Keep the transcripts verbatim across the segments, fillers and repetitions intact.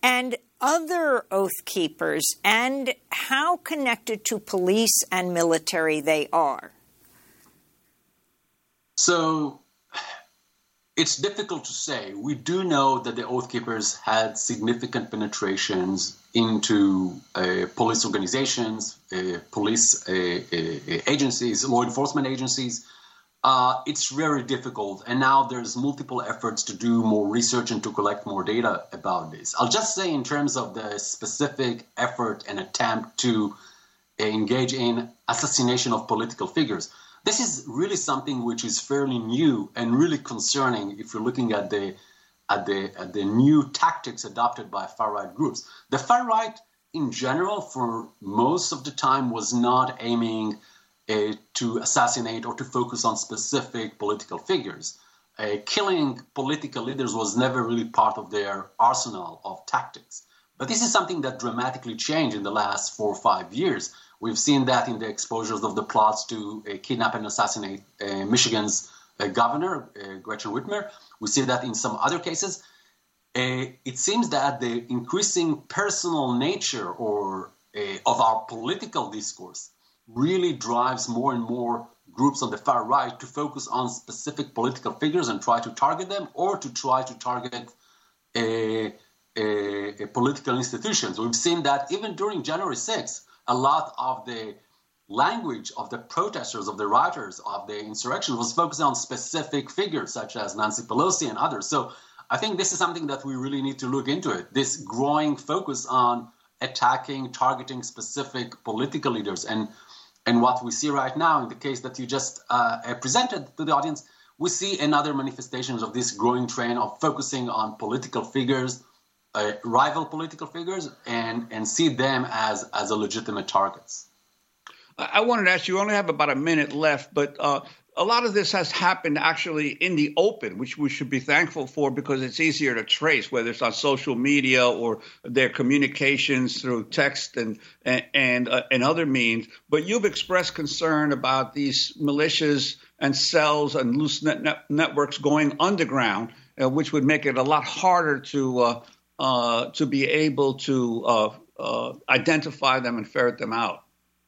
and other Oath Keepers, and how connected to police and military they are? So it's difficult to say. We do know that the Oath Keepers had significant penetrations into uh, police organizations, uh, police uh, uh, agencies, law enforcement agencies. Uh, it's very difficult. And now there's multiple efforts to do more research and to collect more data about this. I'll just say in terms of the specific effort and attempt to uh, engage in assassination of political figures, this is really something which is fairly new and really concerning if you're looking at the at the at the new tactics adopted by far-right groups. The far-right in general, for most of the time, was not aiming uh, to assassinate or to focus on specific political figures. Uh, killing political leaders was never really part of their arsenal of tactics. But this is something that dramatically changed in the last four or five years. We've seen that in the exposures of the plots to uh, kidnap and assassinate uh, Michigan's uh, governor, uh, Gretchen Whitmer. We see that in some other cases. Uh, it seems that the increasing personal nature or uh, of our political discourse really drives more and more groups on the far right to focus on specific political figures and try to target them, or to try to target uh, uh, political institutions. We've seen that even during January sixth, a lot of the language of the protesters, of the writers of the insurrection was focused on specific figures such as Nancy Pelosi and others. So I think this is something that we really need to look into it, this growing focus on attacking, targeting specific political leaders. And, and what we see right now in the case that you just uh, presented to the audience, we see another manifestations of this growing trend of focusing on political figures, Uh, rival political figures, and, and see them as, as a legitimate targets. I wanted to ask you, we only have about a minute left, but uh, a lot of this has happened actually in the open, which we should be thankful for because it's easier to trace, whether it's on social media or their communications through text and and and, uh, and other means. But you've expressed concern about these militias and cells and loose net net networks going underground, uh, which would make it a lot harder to uh, uh, to be able to uh, uh, identify them and ferret them out.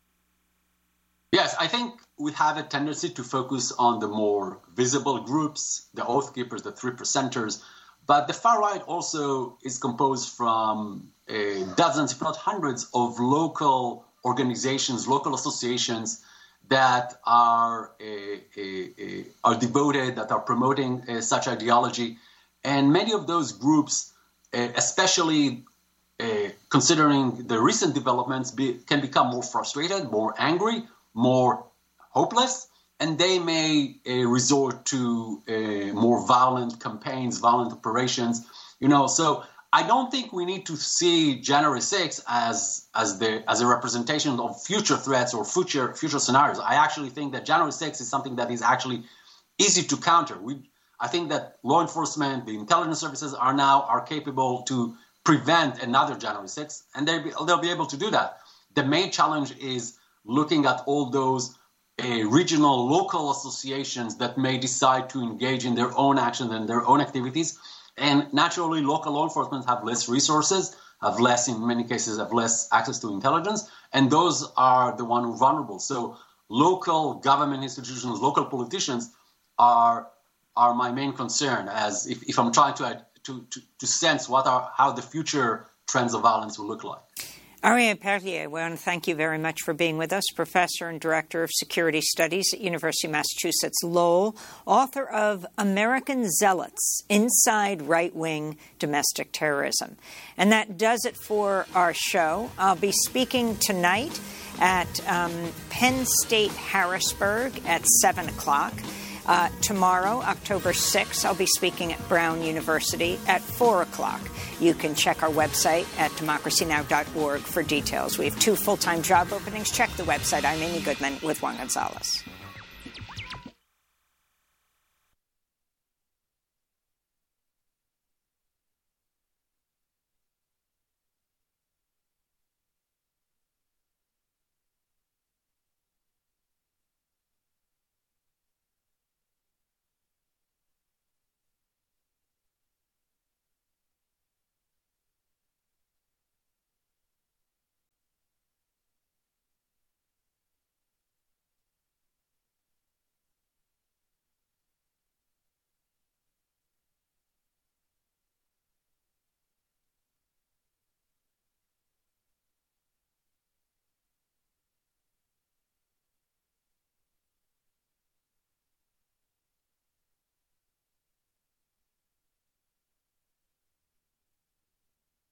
Yes, I think we have a tendency to focus on the more visible groups, the Oath Keepers, the three percenters, but the far right also is composed from uh, dozens, if not hundreds, of local organizations, local associations that are uh, uh, uh, are devoted, that are promoting uh, such ideology, and many of those groups, uh, especially uh, considering the recent developments, be, can become more frustrated, more angry, more hopeless, and they may uh, resort to uh, more violent campaigns, violent operations. You know, so I don't think we need to see January sixth as as the as a representation of future threats or future future scenarios. I actually think that January sixth is something that is actually easy to counter. We, I think that law enforcement, the intelligence services are now are capable to prevent another January sixth, and they'll be, they'll be able to do that. The main challenge is looking at all those uh, regional, local associations that may decide to engage in their own actions and their own activities. And naturally, local law enforcement have less resources, have less, in many cases, have less access to intelligence. And those are the one who are vulnerable. So local government institutions, local politicians are are my main concern as if, if I'm trying to, to, to, to sense what are how the future trends of violence will look like. Aryeh Perrier, I want to thank you very much for being with us, Professor and Director of Security Studies at University of Massachusetts Lowell, author of American Zealots, Inside Right-Wing Domestic Terrorism. And that does it for our show. I'll be speaking tonight at um, Penn State Harrisburg at seven o'clock. Uh, tomorrow, October sixth, I'll be speaking at Brown University at four o'clock. You can check our website at democracy now dot org for details. We have two full-time job openings. Check the website. I'm Amy Goodman with Juan Gonzalez.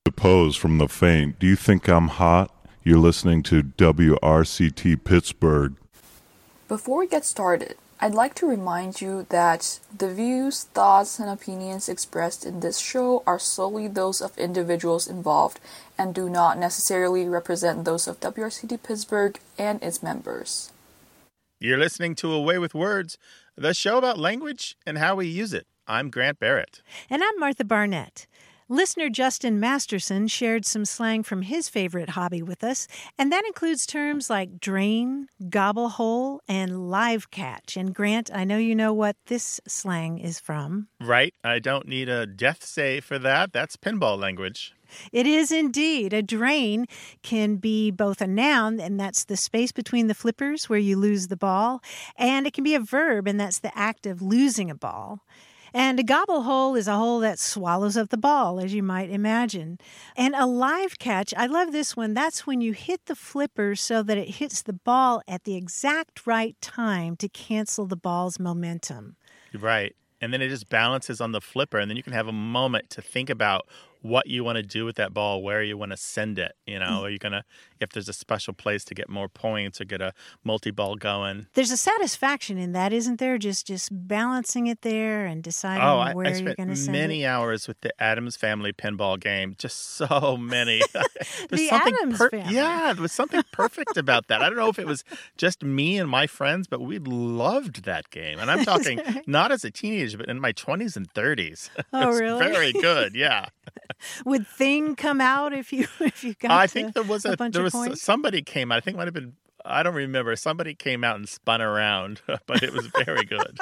The Pose from The Faint. Do you think I'm hot? You're listening to W R C T Pittsburgh. Before we get started, I'd like to remind you that the views, thoughts, and opinions expressed in this show are solely those of individuals involved and do not necessarily represent those of W R C T Pittsburgh and its members. You're listening to A Way with Words, the show about language and how we use it. I'm Grant Barrett. And I'm Martha Barnett. Listener Justin Masterson shared some slang from his favorite hobby with us, and that includes terms like drain, gobble hole, and live catch. And Grant, I know you know what this slang is from. Right. I don't need a death save for that. That's pinball language. It is indeed. A drain can be both a noun, and that's the space between the flippers where you lose the ball, and it can be a verb, and that's the act of losing a ball. And a gobble hole is a hole that swallows up the ball, as you might imagine. And a live catch, I love this one. That's when you hit the flipper so that it hits the ball at the exact right time to cancel the ball's momentum. Right. And then it just balances on the flipper, and then you can have a moment to think about what you want to do with that ball, where you want to send it. You know, are you going to, if there's a special place to get more points or get a multi-ball going. There's a satisfaction in that, isn't there? Just just balancing it there and deciding oh, I, where I you're going to send it. I spent many hours with the Addams Family pinball game. Just so many. The something Addams per- Family. Yeah, there was something perfect about that. I don't know if it was just me and my friends, but we loved that game. And I'm talking not as a teenager, but in my twenties and thirties. Oh, It was really? Very good, yeah. Would Thing come out if you if you got I to think there was a, a, bunch there of was points? somebody came out. I think it might have been, I don't remember. Somebody came out and spun around, but it was very good.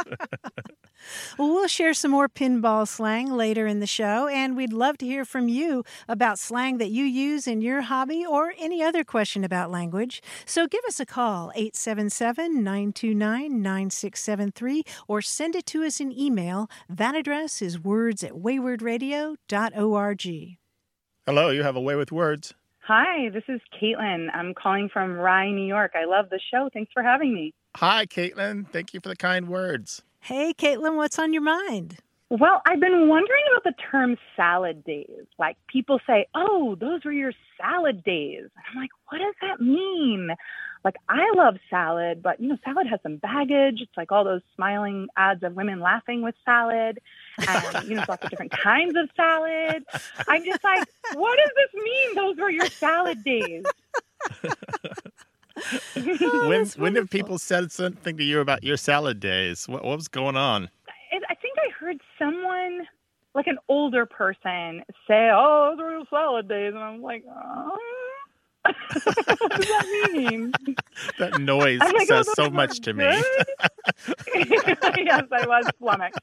Well, we'll share some more pinball slang later in the show, and we'd love to hear from you about slang that you use in your hobby or any other question about language. So give us a call, eight seven seven, nine two nine, nine six seven three, or send it to us in email. That address is words at wayward radio dot org. Hello, you have A Way with Words. Hi, this is Caitlin. I'm calling from Rye, New York. I love the show. Thanks for having me. Hi, Caitlin. Thank you for the kind words. Hey, Caitlin, what's on your mind? Well, I've been wondering about the term salad days. Like, people say, oh, those were your salad days. And I'm like, what does that mean? Like, I love salad, but, you know, salad has some baggage. It's like all those smiling ads of women laughing with salad. And, you know, lots of different kinds of salad. I'm just like, what does this mean? Those were your salad days. Oh, when that's when have wonderful. people said something to you about your salad days? What, what was going on? It, I think I heard someone, like an older person, say, oh, those were your salad days. And I'm like, oh. What does that mean? That noise I'm like, says oh, so those much were to me. Yes, I was flummoxed.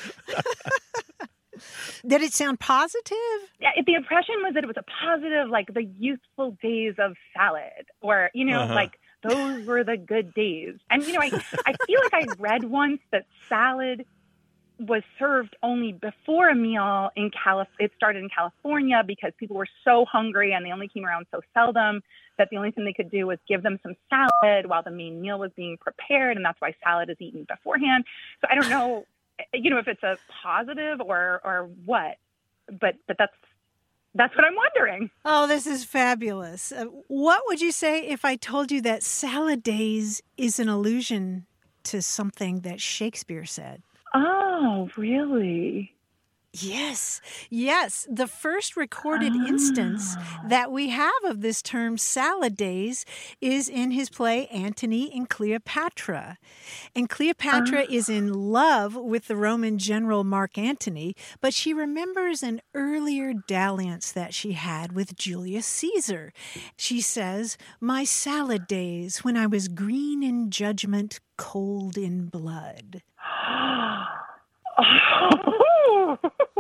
Did it sound positive? Yeah, it, the impression was that it was a positive, like the youthful days of salad, or, you know, Uh-huh. like those were the good days. And, you know, I, I feel like I read once that salad was served only before a meal in Calif. It started in California because people were so hungry and they only came around so seldom that the only thing they could do was give them some salad while the main meal was being prepared. And that's why salad is eaten beforehand. So I don't know, you know, if it's a positive or, or what, but, but that's, that's what I'm wondering. Oh, this is fabulous. Uh, what would you say if I told you that salad days is an allusion to something that Shakespeare said? Oh, really? Yes, yes. The first recorded Oh. instance that we have of this term salad days is in his play Antony and Cleopatra. And Cleopatra Oh. is in love with the Roman general Mark Antony, but she remembers an earlier dalliance that she had with Julius Caesar. She says, "My salad days when I was green in judgment, cold in blood." Oh.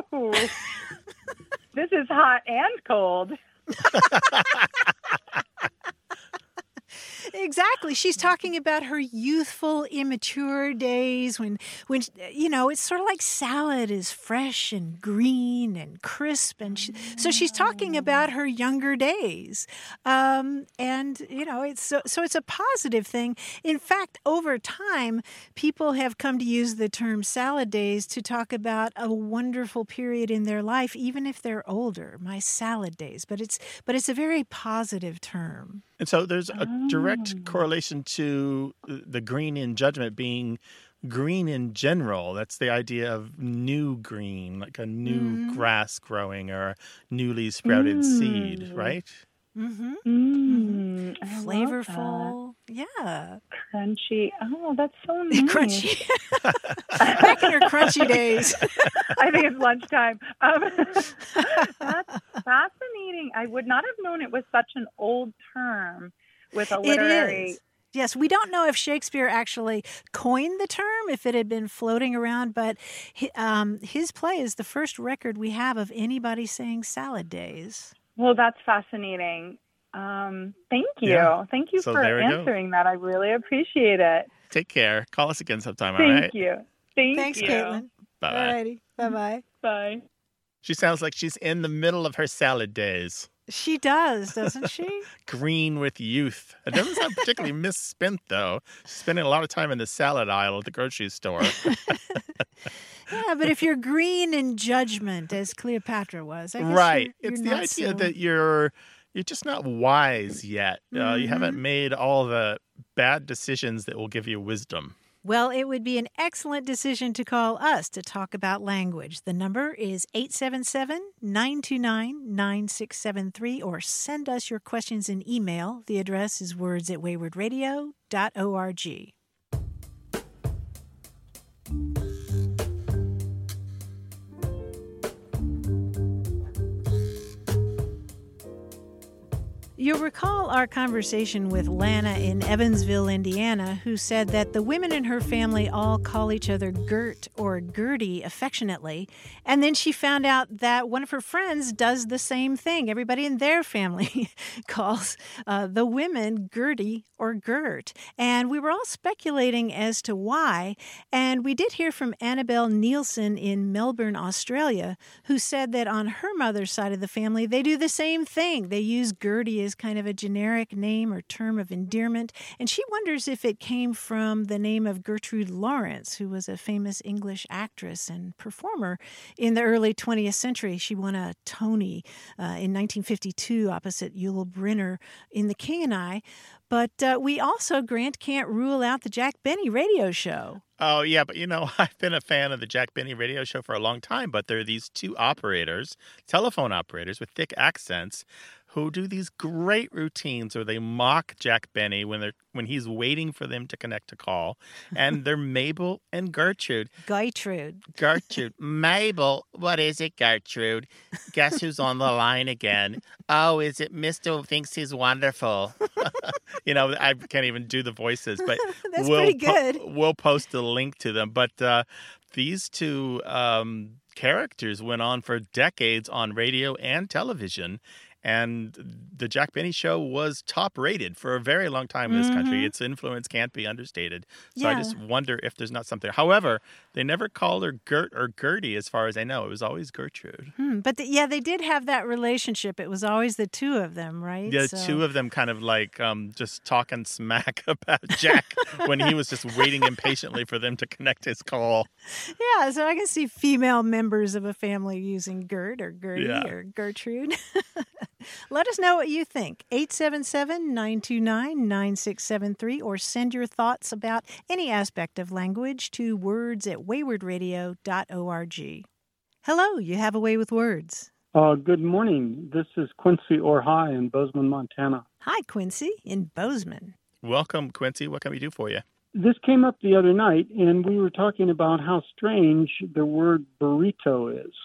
This is hot and cold. Exactly. exactly. She's talking about her youthful, immature days when, when you know, it's sort of like salad is fresh and green and crisp. And she, so she's talking about her younger days. Um, and, you know, it's so, so it's a positive thing. In fact, over time, people have come to use the term salad days to talk about a wonderful period in their life, even if they're older, my salad days. But it's, but it's a very positive term. And so there's a direct correlation to the green in judgment being green in general. That's the idea of new green, like a new mm. grass growing or a newly sprouted mm. seed, right? Mm-hmm. Mm, mm-hmm. Flavorful. Yeah. Crunchy. Oh, that's so nice. Crunchy. Back in her crunchy days. I think it's lunchtime. Um, that's fascinating. I would not have known it was such an old term with a literary... It is. Yes, we don't know if Shakespeare actually coined the term, if it had been floating around, but um, his play is the first record we have of anybody saying salad days. Well, that's fascinating. Um, thank you. Yeah. Thank you so for answering go. that. I really appreciate it. Take care. Call us again sometime, thank all right? You. Thank Thanks, you. Thanks, Caitlin. Bye-bye. All righty. Bye-bye. Bye. She sounds like she's in the middle of her salad days. She does, doesn't she? Green with youth. It doesn't sound particularly misspent, though. She's spending a lot of time in the salad aisle at the grocery store. Yeah, but if you're green in judgment, as Cleopatra was, I guess right? You're, it's you're the not idea so... that you're you're just not wise yet. Mm-hmm. Uh, you haven't made all the bad decisions that will give you wisdom. Well, it would be an excellent decision to call us to talk about language. The number is eight seven seven, nine two nine, nine six seven three, or send us your questions in email. The address is words at wayward radio dot org. You'll recall our conversation with Lana in Evansville, Indiana, who said that the women in her family all call each other Gert or Gertie affectionately. And then she found out that one of her friends does the same thing. Everybody in their family calls uh, the women Gertie or Gert. And we were all speculating as to why. And we did hear from Annabelle Nielsen in Melbourne, Australia, who said that on her mother's side of the family, they do the same thing. They use Gertie as kind of a generic name or term of endearment. And she wonders if it came from the name of Gertrude Lawrence, who was a famous English actress and performer in the early twentieth century. She won a Tony uh, in nineteen fifty-two opposite Yul Brynner in The King and I. But uh, we also, Grant, can't rule out the Jack Benny radio show. Oh, yeah, but you know, I've been a fan of the Jack Benny radio show for a long time, but there are these two operators, telephone operators with thick accents, who do these great routines where they mock Jack Benny when they're when he's waiting for them to connect a call. And they're Mabel and Gertrude. Gertrude. Gertrude. Mabel, what is it, Gertrude? Guess who's on the line again? Oh, is it Mister who thinks he's wonderful? You know, I can't even do the voices, but That's we'll pretty good. Po- we'll post a link to them. But uh, these two um, characters went on for decades on radio and television. And the Jack Benny Show was top rated for a very long time in this mm-hmm. country. Its influence can't be understated. So yeah. I just wonder if there's not something. However, they never called her Gert or Gertie, as far as I know. It was always Gertrude. Hmm. But the, yeah, they did have that relationship. It was always the two of them, right? The so. two of them kind of like um, just talking smack about Jack when he was just waiting impatiently for them to connect his call. Yeah, so I can see female members of a family using Gert or Gertie yeah. or Gertrude. Let us know what you think. eight seven seven, nine two nine, nine six seven three or send your thoughts about any aspect of language to words at wayward radio dot org. Hello, you have a way with words. Uh, good morning. This is Quincy Orhai in Bozeman, Montana. Hi, Quincy in Bozeman. Welcome, Quincy. What can we do for you? This came up the other night, and we were talking about how strange the word burrito is.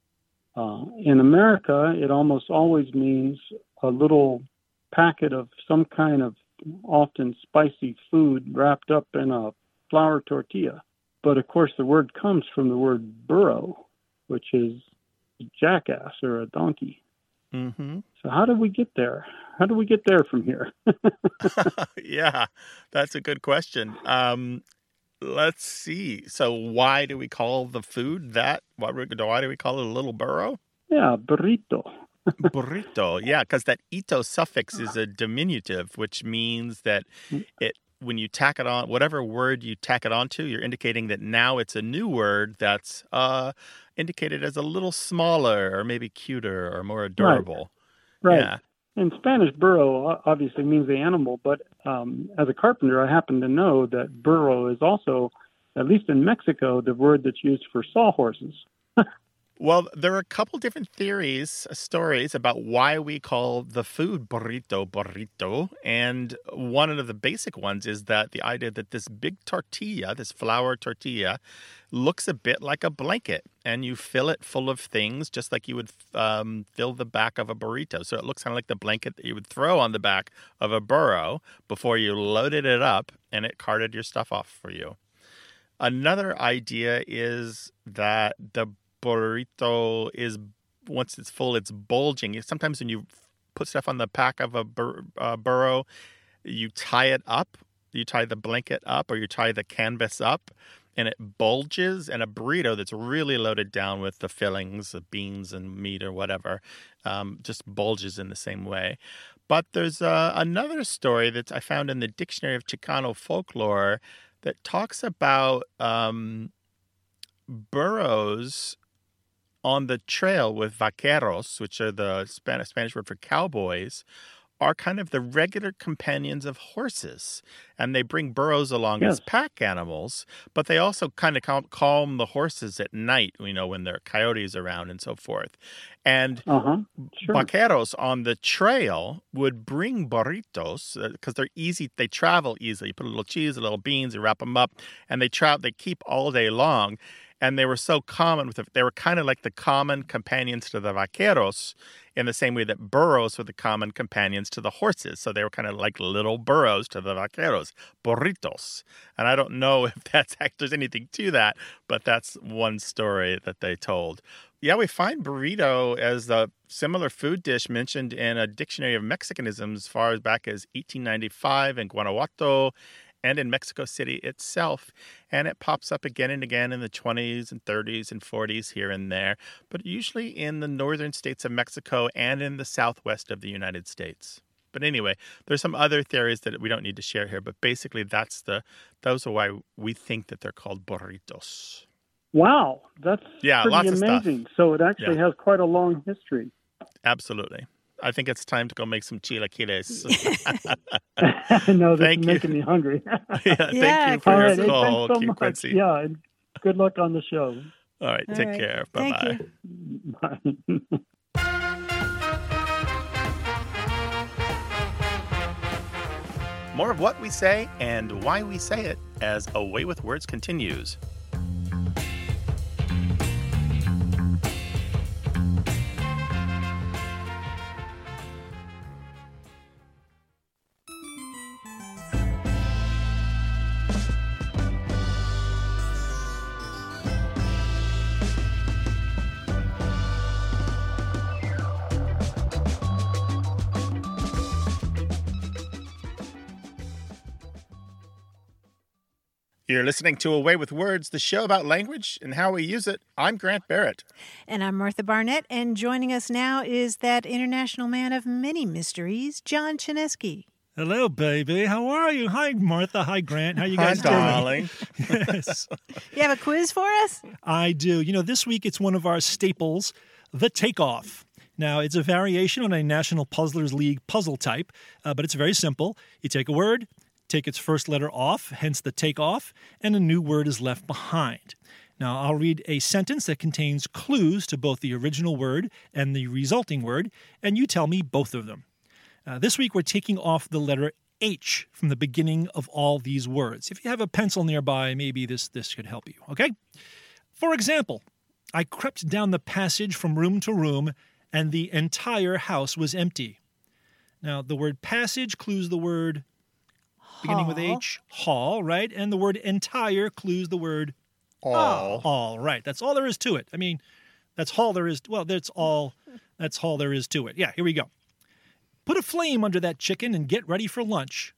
Uh, in America, it almost always means a little packet of some kind of often spicy food wrapped up in a flour tortilla. But of course, the word comes from the word burro, which is a jackass or a donkey. Mm-hmm. So how did we get there? How do we get there from here? Yeah, that's a good question. Um, let's see. So why do we call the food that? Why, why do we call it a little burro? Yeah, burrito. Burrito. Yeah, because that ito suffix is a diminutive, which means that it when you tack it on, whatever word you tack it onto, you're indicating that now it's a new word that's uh, indicated as a little smaller or maybe cuter or more adorable. Right. Yeah. In Spanish, burro obviously means the animal, but um, as a carpenter, I happen to know that burro is also, at least in Mexico, the word that's used for sawhorses. Well, there are a couple different theories, uh, stories about why we call the food burrito burrito. And one of the basic ones is that the idea that this big tortilla, this flour tortilla, looks a bit like a blanket. And you fill it full of things just like you would um, fill the back of a burrito. So it looks kind of like the blanket that you would throw on the back of a burro before you loaded it up and it carted your stuff off for you. Another idea is that the burrito is, once it's full, it's bulging. Sometimes when you put stuff on the back of a bur- uh, burro, you tie it up, you tie the blanket up, or you tie the canvas up, and it bulges. And a burrito that's really loaded down with the fillings of beans and meat or whatever um, just bulges in the same way. But there's uh, another story that I found in the Dictionary of Chicano Folklore that talks about um, burros on the trail with vaqueros, which are the Spanish, Spanish word for cowboys, are kind of the regular companions of horses. And they bring burros along Yes. as pack animals, but they also kind of cal- calm the horses at night, you know, when there are coyotes around and so forth. And Uh-huh. Sure. vaqueros on the trail would bring burritos because they're easy. They travel easily. You put a little cheese, a little beans, you wrap them up, and they travel. They keep all day long. And they were so common with the, they were kind of like the common companions to the vaqueros in the same way that burros were the common companions to the horses. So they were kind of like little burros to the vaqueros, burritos. And I don't know if that's there's anything to that, but that's one story that they told. Yeah, we find burrito as a similar food dish mentioned in a dictionary of Mexicanisms as far as back as eighteen ninety-five in Guanajuato and in Mexico City itself. And it pops up again and again in the twenties and thirties and forties here and there, but usually in the northern states of Mexico and in the southwest of the United States. But anyway, there's some other theories that we don't need to share here, but basically that's the those are why we think that they're called burritos. Wow, that's Yeah, pretty lots of stuff. amazing. So it actually Yeah. has quite a long history. Absolutely. I think it's time to go make some chilaquiles. No, this Thank is you. making me hungry. Yeah, thank Yeah, you for All your right, hey, call, thanks so Q much. Quincy. Yeah, and good luck on the show. All right, All take right. care. Thank Bye-bye. you. Bye. More of what we say and why we say it as A Way with Words continues. You're listening to A Way with Words, the show about language and how we use it. I'm Grant Barrett. And I'm Martha Barnett, and joining us now is that international man of many mysteries, John Chinesky. Hello, baby. How are you? Hi, Martha. Hi, Grant. How you Hi, guys doing? darling. Yes, You have a quiz for us? I do. You know, this week it's one of our staples, the takeoff. Now, it's a variation on a National Puzzlers League puzzle type, uh, but it's very simple. You take a word, take its first letter off, hence the takeoff, and a new word is left behind. Now, I'll read a sentence that contains clues to both the original word and the resulting word, and you tell me both of them. Uh, this week, we're taking off the letter H from the beginning of all these words. If you have a pencil nearby, maybe this, this could help you, okay? For example, I crept down the passage from room to room, and the entire house was empty. Now, the word passage clues the word beginning with Hall. H, hall, right? And the word entire clues the word All. all, right? That's all there is to it. I mean, that's all there is. Well, that's all. That's all there is to it. Yeah, here we go. Put a flame under that chicken and get ready for lunch.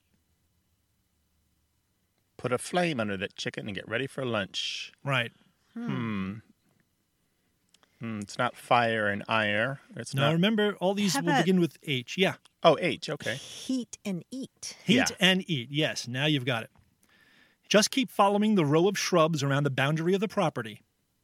Put a flame under that chicken and get ready for lunch. Right. Hmm. hmm. It's not fire and ire. It's now, not... remember, all these How will about- begin with H. Yeah. Oh, H. Okay. Heat and eat. Heat Yeah. and eat. Yes, now you've got it. Just keep following the row of shrubs around the boundary of the property.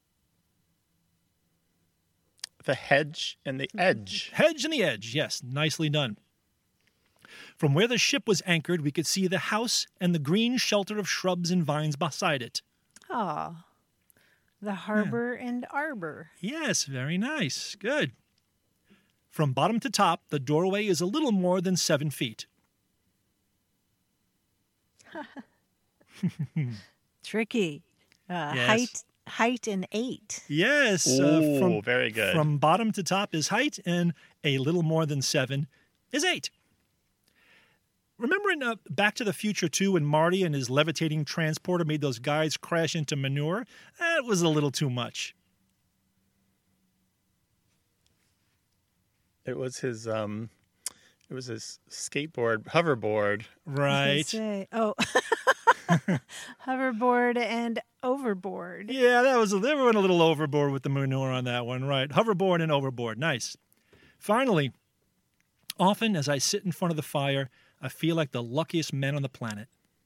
The hedge and the edge. Hedge and the edge. Yes, nicely done. From where the ship was anchored, we could see the house and the green shelter of shrubs and vines beside it. Ah, the harbor and arbor. Yes, very nice. Good. From bottom to top, the doorway is a little more than seven feet. Tricky. Uh, Yes. Height, height and eight. Yes. Ooh, from, very good. From bottom to top is height, and a little more than seven is eight. Remember in uh, Back to the Future two when Marty and his levitating transporter made those guys crash into manure? That was a little too much. It was his um, it was his skateboard, hoverboard. Right. Say, oh, hoverboard and overboard. Yeah, that was they went a little overboard with the manure on that one, right? Hoverboard and overboard, nice. Finally, often as I sit in front of the fire, I feel like the luckiest man on the planet.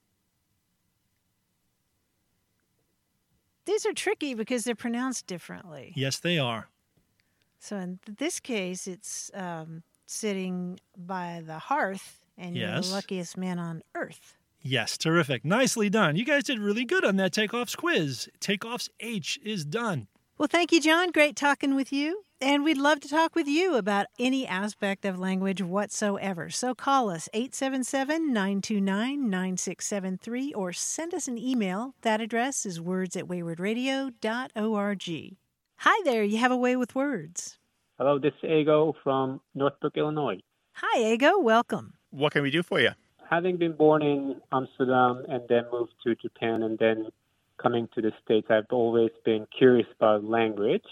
These are tricky because they're pronounced differently. Yes, they are. So in this case, it's um, sitting by the hearth, and you're Yes. the luckiest man on earth. Yes, terrific. Nicely done. You guys did really good on that Takeoff's quiz. Takeoff's H is done. Well, thank you, John. Great talking with you. And we'd love to talk with you about any aspect of language whatsoever. So call us, eight seven seven, nine two nine, nine six seven three, or send us an email. That address is words at wayward radio dot org. Hi there, you have a way with words. Hello, this is Ego from Northbrook, Illinois. Hi, Ego. Welcome. What can we do for you? Having been born in Amsterdam and then moved to Japan and then coming to the States, I've always been curious about language.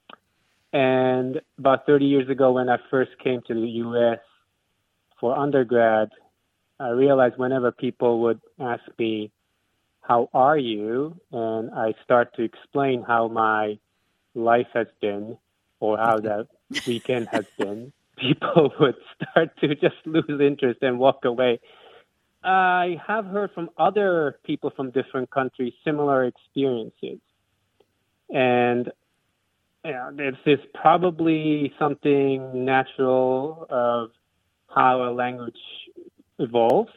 And about thirty years ago, when I first came to the U S for undergrad, I realized whenever people would ask me, how are you? And I start to explain how my life has been or how that weekend has been, people would start to just lose interest and walk away. I have heard from other people from different countries similar experiences. And yeah, this is probably something natural of how a language evolves.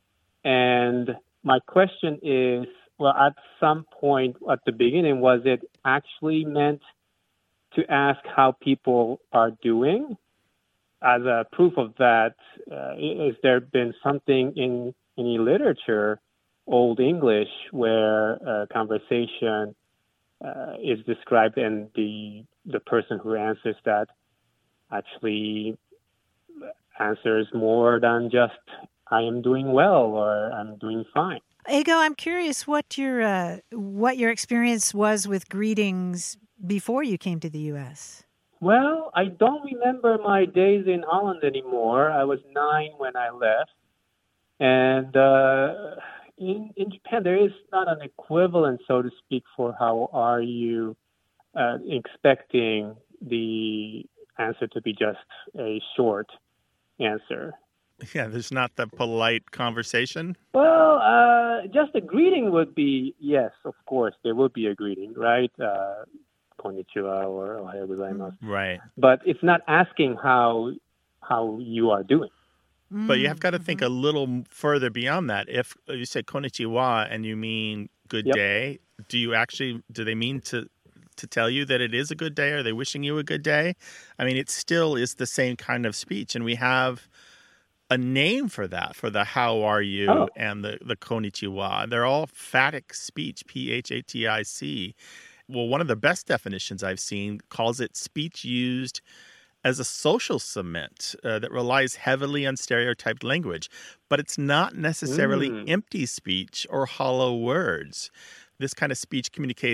And my question is, well, at some point at the beginning, was it actually meant to ask how people are doing? As a proof of that, uh, has there been something in any literature, Old English, where a conversation uh, is described and the the person who answers that actually answers more than just I am doing well or I'm doing fine? Ego, I'm curious what your uh, what your experience was with greetings before you came to the U S. Well, I don't remember my days in Holland anymore. I was nine when I left. And uh, in, in Japan, there is not an equivalent, so to speak, for how are you, uh, expecting the answer to be just a short answer. Yeah, there's not the polite conversation. Well, uh, just a greeting would be, yes, of course, there would be a greeting, right? Uh, konnichiwa or ohayo gozaimasu. Right. But it's not asking how how you are doing. But you have got to think a little further beyond that. If you say konnichiwa and you mean good Yep. day, do you actually, do they mean to to tell you that it is a good day? Are they wishing you a good day? I mean, it still is the same kind of speech. And we have a name for that, for the how are you Oh. and the, the konnichiwa. They're all phatic speech, P H A T I C. Well, one of the best definitions I've seen calls it speech used as a social cement uh, that relies heavily on stereotyped language, but it's not necessarily Mm. empty speech or hollow words. This kind of speech communicates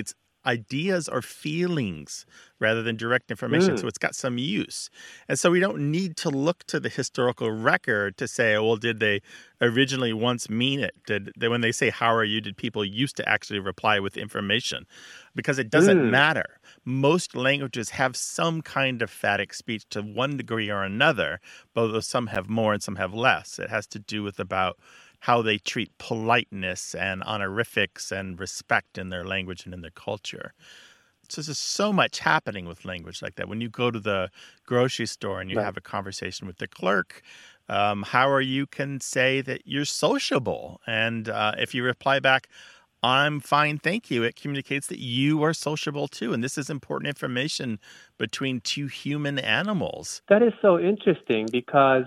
ideas or feelings rather than direct information. Mm. So it's got some use. And so we don't need to look to the historical record to say, well, did they originally once mean it? Did they, when they say, how are you, did people used to actually reply with information? Because it doesn't Mm. matter. Most languages have some kind of phatic speech to one degree or another, although some have more and some have less. It has to do with about how they treat politeness and honorifics and respect in their language and in their culture. So there's so much happening with language like that. When you go to the grocery store and you Right. have a conversation with the clerk, um, how are you can say that you're sociable. And uh, if you reply back, I'm fine, thank you, it communicates that you are sociable too. And this is important information between two human animals. That is so interesting because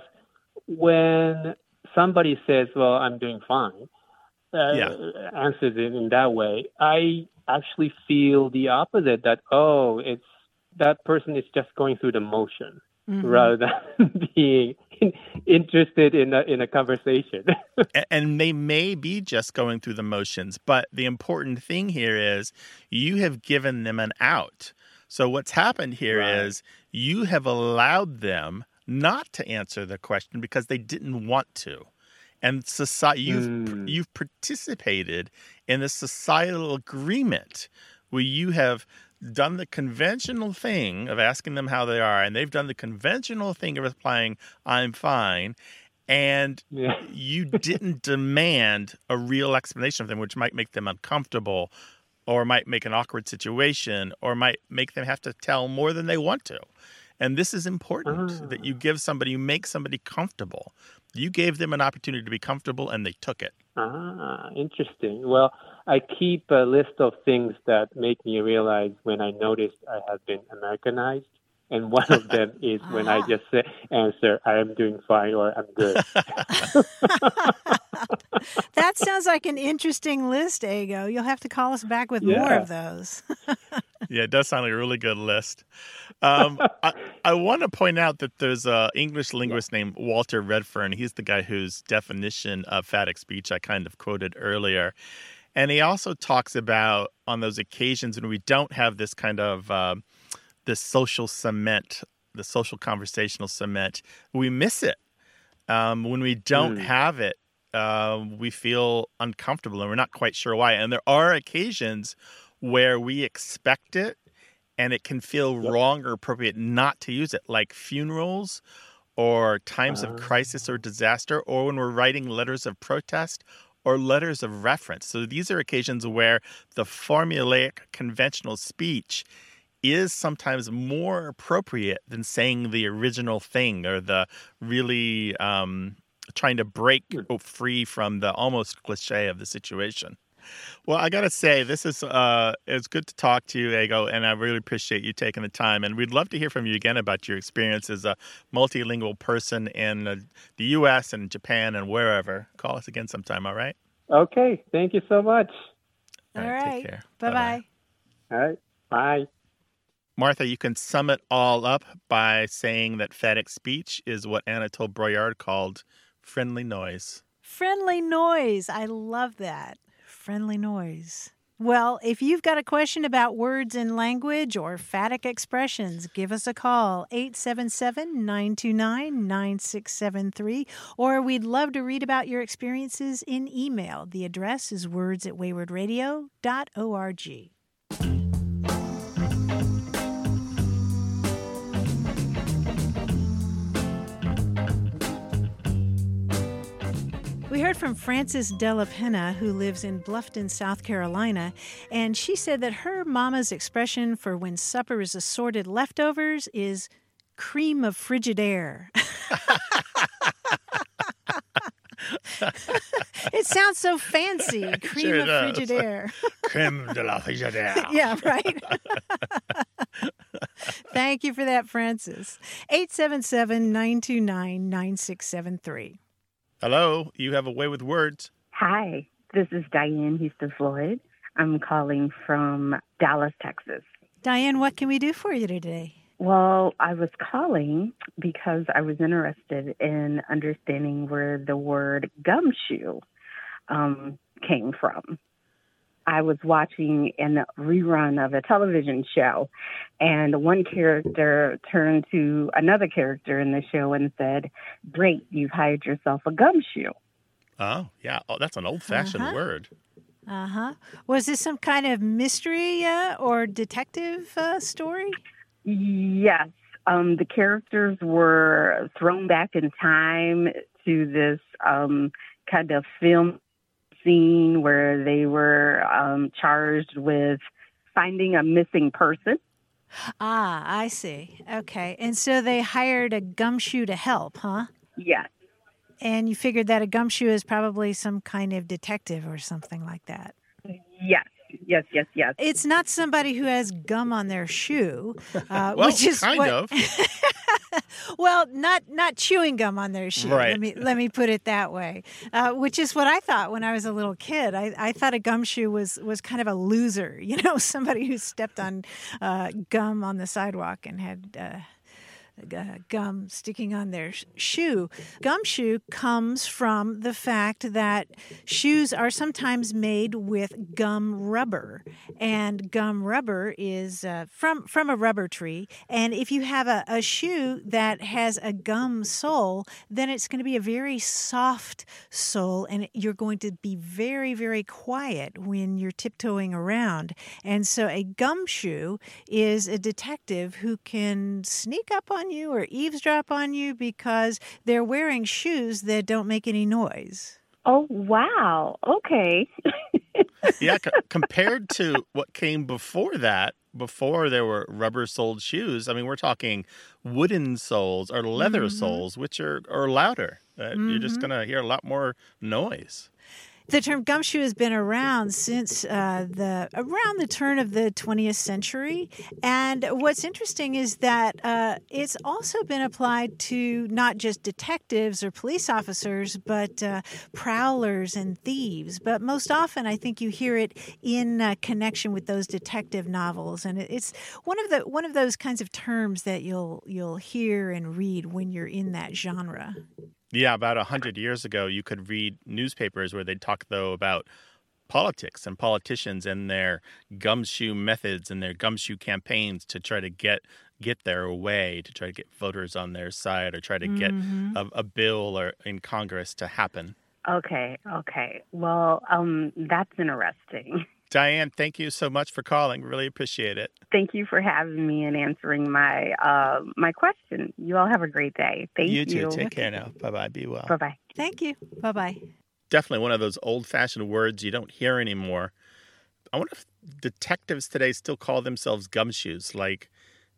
when somebody says, well, I'm doing fine, uh, Yeah. answers it in that way, I actually feel the opposite, that, oh, it's that person is just going through the motion Mhm. rather than being in, interested in a, in a conversation. A- And they may be just going through the motions, but the important thing here is you have given them an out. So what's happened here Right. is you have allowed them not to answer the question because they didn't want to. And society, you've Mm. you've participated in a societal agreement where you have done the conventional thing of asking them how they are, and they've done the conventional thing of replying, I'm fine, and Yeah. you didn't demand a real explanation of them, which might make them uncomfortable or might make an awkward situation or might make them have to tell more than they want to. And this is important, Ah. that you give somebody, you make somebody comfortable. You gave them an opportunity to be comfortable, and they took it. Ah, interesting. Well, I keep a list of things that make me realize when I noticed I have been Americanized. And one of them is when I just say, answer, I am doing fine or I'm good. That sounds like an interesting list, Ego. You'll have to call us back with more Yeah. of those. Yeah, it does sound like a really good list. Um, I, I want to point out that there's an English linguist named Walter Redfern. He's the guy whose definition of phatic speech I kind of quoted earlier. And he also talks about on those occasions when we don't have this kind of uh, this social cement, the social conversational cement, we miss it. Um, when we don't Mm. have it, uh, we feel uncomfortable and we're not quite sure why. And there are occasions where we expect it and it can feel Yep. wrong or appropriate not to use it, like funerals or times of crisis or disaster, or when we're writing letters of protest or letters of reference. So these are occasions where the formulaic conventional speech is sometimes more appropriate than saying the original thing or the really um, trying to break free from the almost cliche of the situation. Well, I got to say, this is uh, it's good to talk to you, Ego, and I really appreciate you taking the time. And we'd love to hear from you again about your experience as a multilingual person in uh, the U S and Japan and wherever. Call us again sometime, all right? Okay. Thank you so much. All Take right. care. Bye-bye. All right. Bye. Martha, you can sum it all up by saying that phatic speech is what Anatole Broyard called friendly noise. Friendly noise. I love that. Friendly noise. Well, if you've got a question about words in language or phatic expressions, give us a call, eight seven seven, nine two nine, nine six seven three, or we'd love to read about your experiences in email. The address is words at wayward radio dot org. We heard from Frances Della Pena, who lives in Bluffton, South Carolina, and she said that her mama's expression for when supper is assorted leftovers is cream of Frigidaire. It sounds so fancy, cream Sure of does. Frigidaire. Creme de la Frigidaire. Yeah, right. Thank you for that, Frances. eight seven seven, nine two nine, nine six seven three. Hello, you have a way with words. Hi, this is Diane Houston Floyd. I'm calling from Dallas, Texas. Diane, what can we do for you today? Well, I was calling because I was interested in understanding where the word gumshoe um, came from. I was watching a rerun of a television show, and one character turned to another character in the show and said, "Great, you've hired yourself a gumshoe." Oh, yeah. Oh, that's an old-fashioned Uh-huh. word. Uh-huh. Was this some kind of mystery uh, or detective uh, story? Yes. Um, the characters were thrown back in time to this um, kind of film scene where they were um, charged with finding a missing person. Ah, I see. Okay. And so they hired a gumshoe to help, huh? Yes. And you figured that a gumshoe is probably some kind of detective or something like that. Yes. Yes, yes, yes. It's not somebody who has gum on their shoe, uh, Well, which is kind what, of. well, not not chewing gum on their shoe. Right. Let me let me put it that way. Uh, which is what I thought when I was a little kid. I, I thought a gumshoe was was kind of a loser, you know, somebody who stepped on uh, gum on the sidewalk and had. Uh, Uh, gum sticking on their sh- shoe. Gumshoe comes from the fact that shoes are sometimes made with gum rubber, and gum rubber is uh, from from a rubber tree. And if you have a, a shoe that has a gum sole, then it's going to be a very soft sole, and you're going to be very, very quiet when you're tiptoeing around. And so a gumshoe is a detective who can sneak up on you or eavesdrop on you because they're wearing shoes that don't make any noise. Oh, wow. Okay. Yeah, c- compared to what came before that, before there were rubber-soled shoes, I mean, we're talking wooden soles or leather Mhm. soles, which are, are louder. Uh, You're just Mhm. going to hear a lot more noise. The term gumshoe has been around since uh, the around the turn of the twentieth century, and what's interesting is that uh, it's also been applied to not just detectives or police officers, but uh, prowlers and thieves. But most often, I think you hear it in uh, connection with those detective novels, and it's one of the one of those kinds of terms that you'll you'll hear and read when you're in that genre. Yeah, about a hundred years ago, you could read newspapers where they'd talk, though, about politics and politicians and their gumshoe methods and their gumshoe campaigns to try to get get their way, to try to get voters on their side or try to get Mhm. a, a bill or in Congress to happen. Okay, okay. Well, um, that's interesting. Diane, thank you so much for calling. Really appreciate it. Thank you for having me and answering my uh, my question. You all have a great day. Thank you. You too. Take care now. Bye-bye. Be well. Bye-bye. Thank you. Bye-bye. Definitely one of those old-fashioned words you don't hear anymore. I wonder if detectives today still call themselves gumshoes. Like,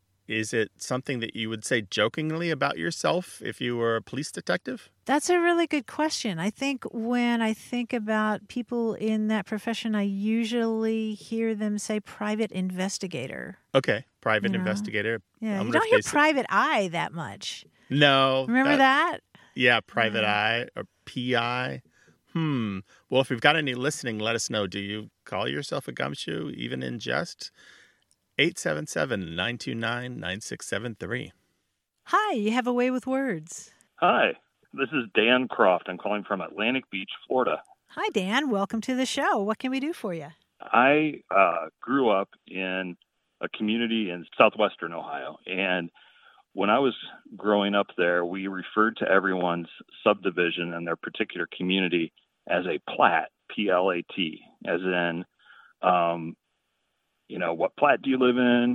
is it something that you would say jokingly about yourself if you were a police detective? That's a really good question. I think when I think about people in that profession, I usually hear them say private investigator. Okay, private You know? investigator. I Yeah, you wonder don't if hear they say- private eye that much. No. Remember that? Yeah, private eye or P I. Hmm. Well, if we've got any listening, let us know. Do you call yourself a gumshoe, even in jest? eight seven seven, nine two nine, nine six seven three. Hi, you have a way with words. Hi, this is Dan Croft. I'm calling from Atlantic Beach, Florida. Hi, Dan. Welcome to the show. What can we do for you? I uh, grew up in a community in southwestern Ohio, and when I was growing up there, we referred to everyone's subdivision and their particular community as a plat, P L A T, as in, um, you know, what plat do you live in?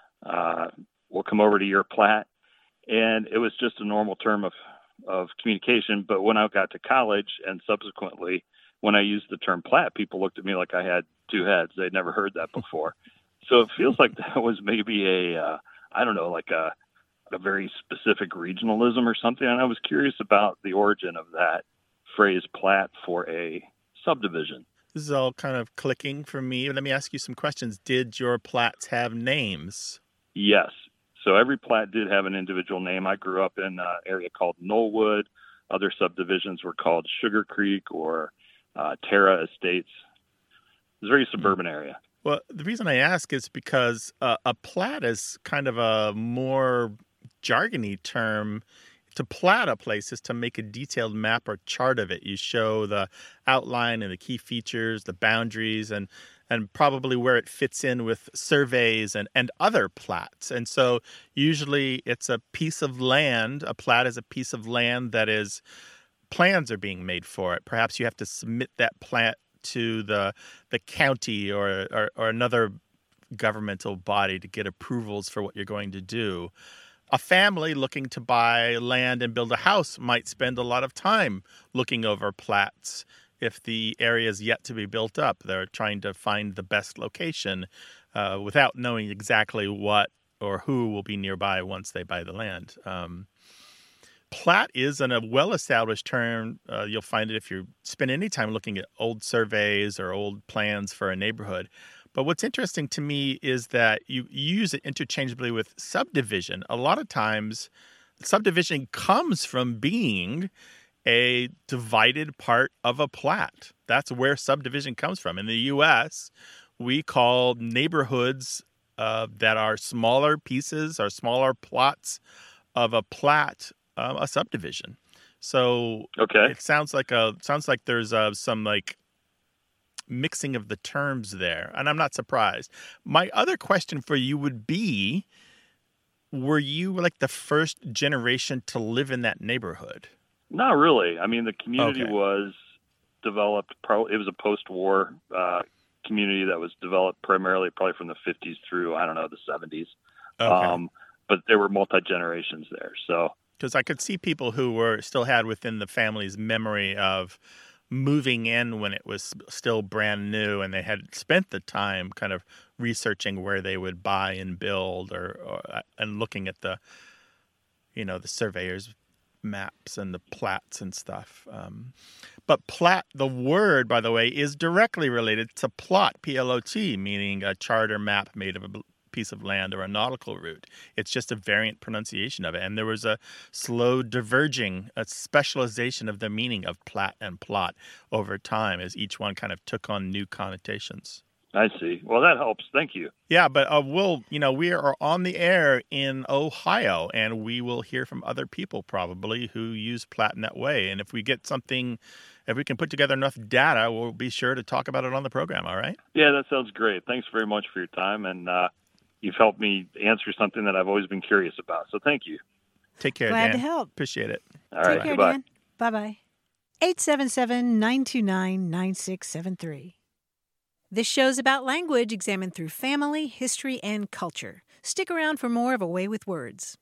Uh, we'll come over to your plat. And it was just a normal term of, of communication. But when I got to college and subsequently when I used the term plat, people looked at me like I had two heads. They'd never heard that before. So it feels like that was maybe a, uh, I don't know, like a, a very specific regionalism or something. And I was curious about the origin of that phrase plat for a subdivision. This is all kind of clicking for me. Let me ask you some questions. Did your plats have names? Yes. So every plat did have an individual name. I grew up in an area called Knollwood. Other subdivisions were called Sugar Creek or uh, Terra Estates. It was a very suburban area. Well, the reason I ask is because uh, a plat is kind of a more jargony term. To plat a place is to make a detailed map or chart of it. You show the outline and the key features, the boundaries, and and probably where it fits in with surveys and, and other plats. And so usually it's a piece of land. A plat is a piece of land that is, plans are being made for it. Perhaps you have to submit that plat to the the county or, or, or another governmental body to get approvals for what you're going to do. A family looking to buy land and build a house might spend a lot of time looking over plats. If the area is yet to be built up, they're trying to find the best location uh, without knowing exactly what or who will be nearby once they buy the land. Um, plat is an, a well-established term. Uh, you'll find it if you spend any time looking at old surveys or old plans for a neighborhood. But what's interesting to me is that you use it interchangeably with subdivision. A lot of times, subdivision comes from being a divided part of a plat. That's where subdivision comes from. In the U S, we call neighborhoods uh, that are smaller pieces or smaller plots of a plat uh, a subdivision. So okay. it sounds like a sounds like there's uh, some like mixing of the terms there, and I'm not surprised. My other question for you would be, were you like the first generation to live in that neighborhood? Not really. I mean, the community Okay. was developed, probably, it was a post-war uh, community that was developed primarily probably from the fifties through, I don't know, the seventies. Okay. Um, but there were multi-generations there. So, because I could see people who were still had within the family's memory of moving in when it was still brand new and they had spent the time kind of researching where they would buy and build or, or and looking at the, you know, the surveyors' maps and the plats and stuff. Um, but plat, the word, by the way, is directly related to plot, P L O T, meaning a charter map made of a piece of land or a nautical route. It's just a variant pronunciation of it. And there was a slow diverging, a specialization of the meaning of plat and plot over time as each one kind of took on new connotations. I see. Well, that helps. Thank you. Yeah, but uh, we'll, you know, we are on the air in Ohio, and we will hear from other people probably who use plat in that way. And if we get something, if we can put together enough data, we'll be sure to talk about it on the program, all right? Yeah, that sounds great. Thanks very much for your time, and uh, you've helped me answer something that I've always been curious about. So thank you. Take care, Glad Dan. to help. Appreciate it. All Take right, care, goodbye. Dan. Bye-bye. eight seven seven, nine two nine, nine six seven three. This show's about language examined through family, history, and culture. Stick around for more of A Way with Words.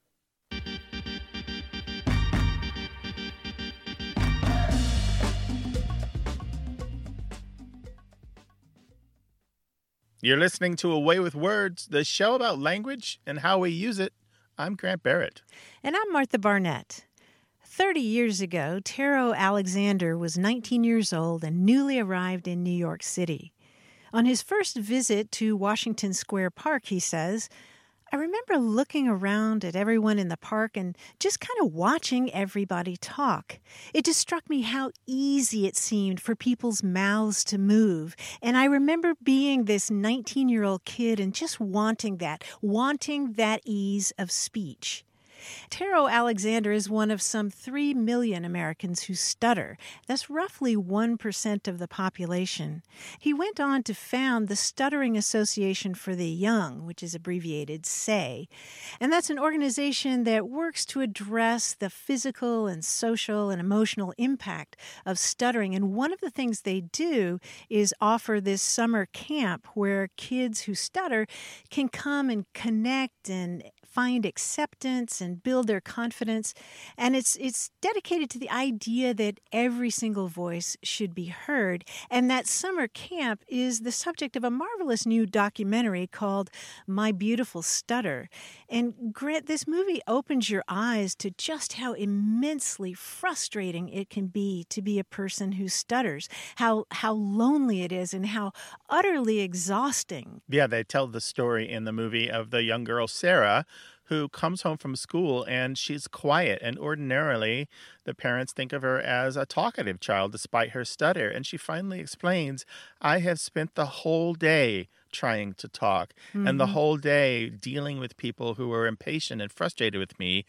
You're listening to A Way with Words, the show about language and how we use it. I'm Grant Barrett. And I'm Martha Barnett. Thirty years ago, Tero Alexander was nineteen years old and newly arrived in New York City. On his first visit to Washington Square Park, he says, I remember looking around at everyone in the park and just kind of watching everybody talk. It just struck me how easy it seemed for people's mouths to move. And I remember being this nineteen-year-old kid and just wanting that, wanting that ease of speech. Tero Alexander is one of some three million Americans who stutter. That's roughly one percent of the population. He went on to found the Stuttering Association for the Young, which is abbreviated SAY. And that's an organization that works to address the physical and social and emotional impact of stuttering. And one of the things they do is offer this summer camp where kids who stutter can come and connect and find acceptance and build their confidence. And it's it's dedicated to the idea that every single voice should be heard. And that summer camp is the subject of a marvelous new documentary called My Beautiful Stutter. And Grant, this movie opens your eyes to just how immensely frustrating it can be to be a person who stutters, how how lonely it is and how utterly exhausting. Yeah, they tell the story in the movie of the young girl, Sarah, who comes home from school and she's quiet. And ordinarily, the parents think of her as a talkative child despite her stutter. And she finally explains, I have spent the whole day trying to talk mm-hmm. and the whole day dealing with people who are impatient and frustrated with me.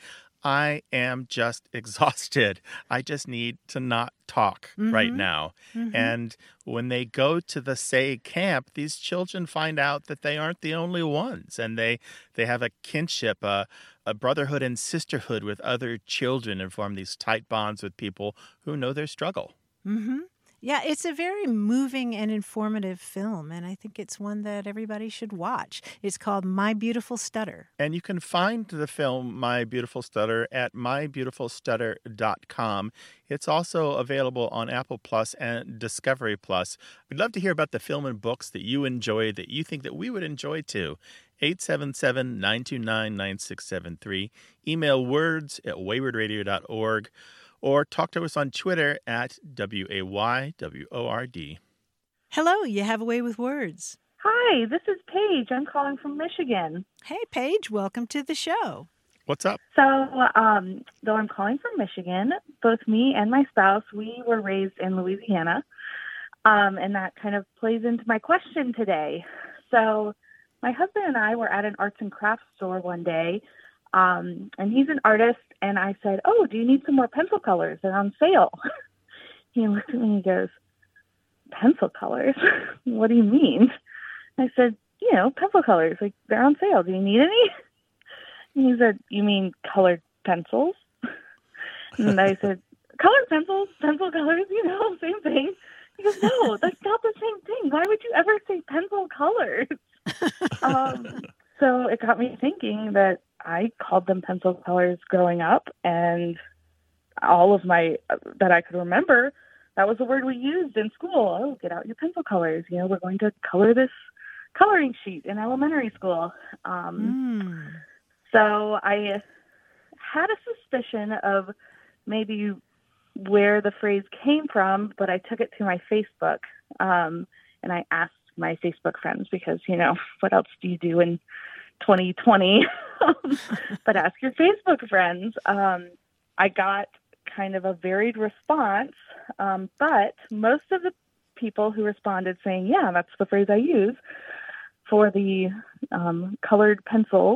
I am just exhausted. I just need to not talk mm-hmm. right now. Mm-hmm. And when they go to the Say camp, these children find out that they aren't the only ones. And they, they have a kinship, a, a brotherhood and sisterhood with other children and form these tight bonds with people who know their struggle. Mm-hmm. Yeah, it's a very moving and informative film, and I think it's one that everybody should watch. It's called My Beautiful Stutter. And you can find the film My Beautiful Stutter at my beautiful stutter dot com. It's also available on Apple Plus and Discovery Plus. We'd love to hear about the film and books that you enjoy that you think that we would enjoy too. eight seven seven, nine two nine, nine six seven three. Email words at wayward radio dot org. Or talk to us on Twitter at W A Y W O R D. Hello, you have a way with words. Hi, this is Paige. I'm calling from Michigan. Hey, Paige, welcome to the show. What's up? So, um, though I'm calling from Michigan, both me and my spouse, we were raised in Louisiana, um, and that kind of plays into my question today. So, my husband and I were at an arts and crafts store one day, um, and he's an artist, and I said, oh, do you need some more pencil colors? They're on sale. He looked at me and he goes, pencil colors? What do you mean? I said, you know, pencil colors. Like, they're on sale. Do you need any? And he said, you mean colored pencils? And I said, colored pencils, pencil colors, you know, same thing. He goes, no, that's not the same thing. Why would you ever say pencil colors? um, so it got me thinking that I called them pencil colors growing up, and all of my, that I could remember, that was the word we used in school. Oh, get out your pencil colors. You know, we're going to color this coloring sheet in elementary school. Um, mm. So I had a suspicion of maybe where the phrase came from, but I took it to my Facebook, um, and I asked my Facebook friends because, you know, what else do you do in twenty twenty? But ask your Facebook friends. Um, I got kind of a varied response, um, but most of the people who responded saying, yeah, that's the phrase I use for the um, colored pencils,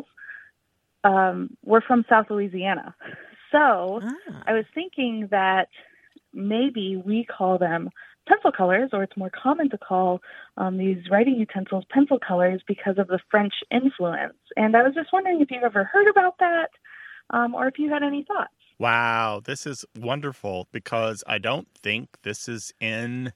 um, were from South Louisiana. So ah. I was thinking that maybe we call them pencil colors, or it's more common to call um, these writing utensils pencil colors because of the French influence. And I was just wondering if you've ever heard about that, um, or if you had any thoughts. Wow, this is wonderful because I don't think this is in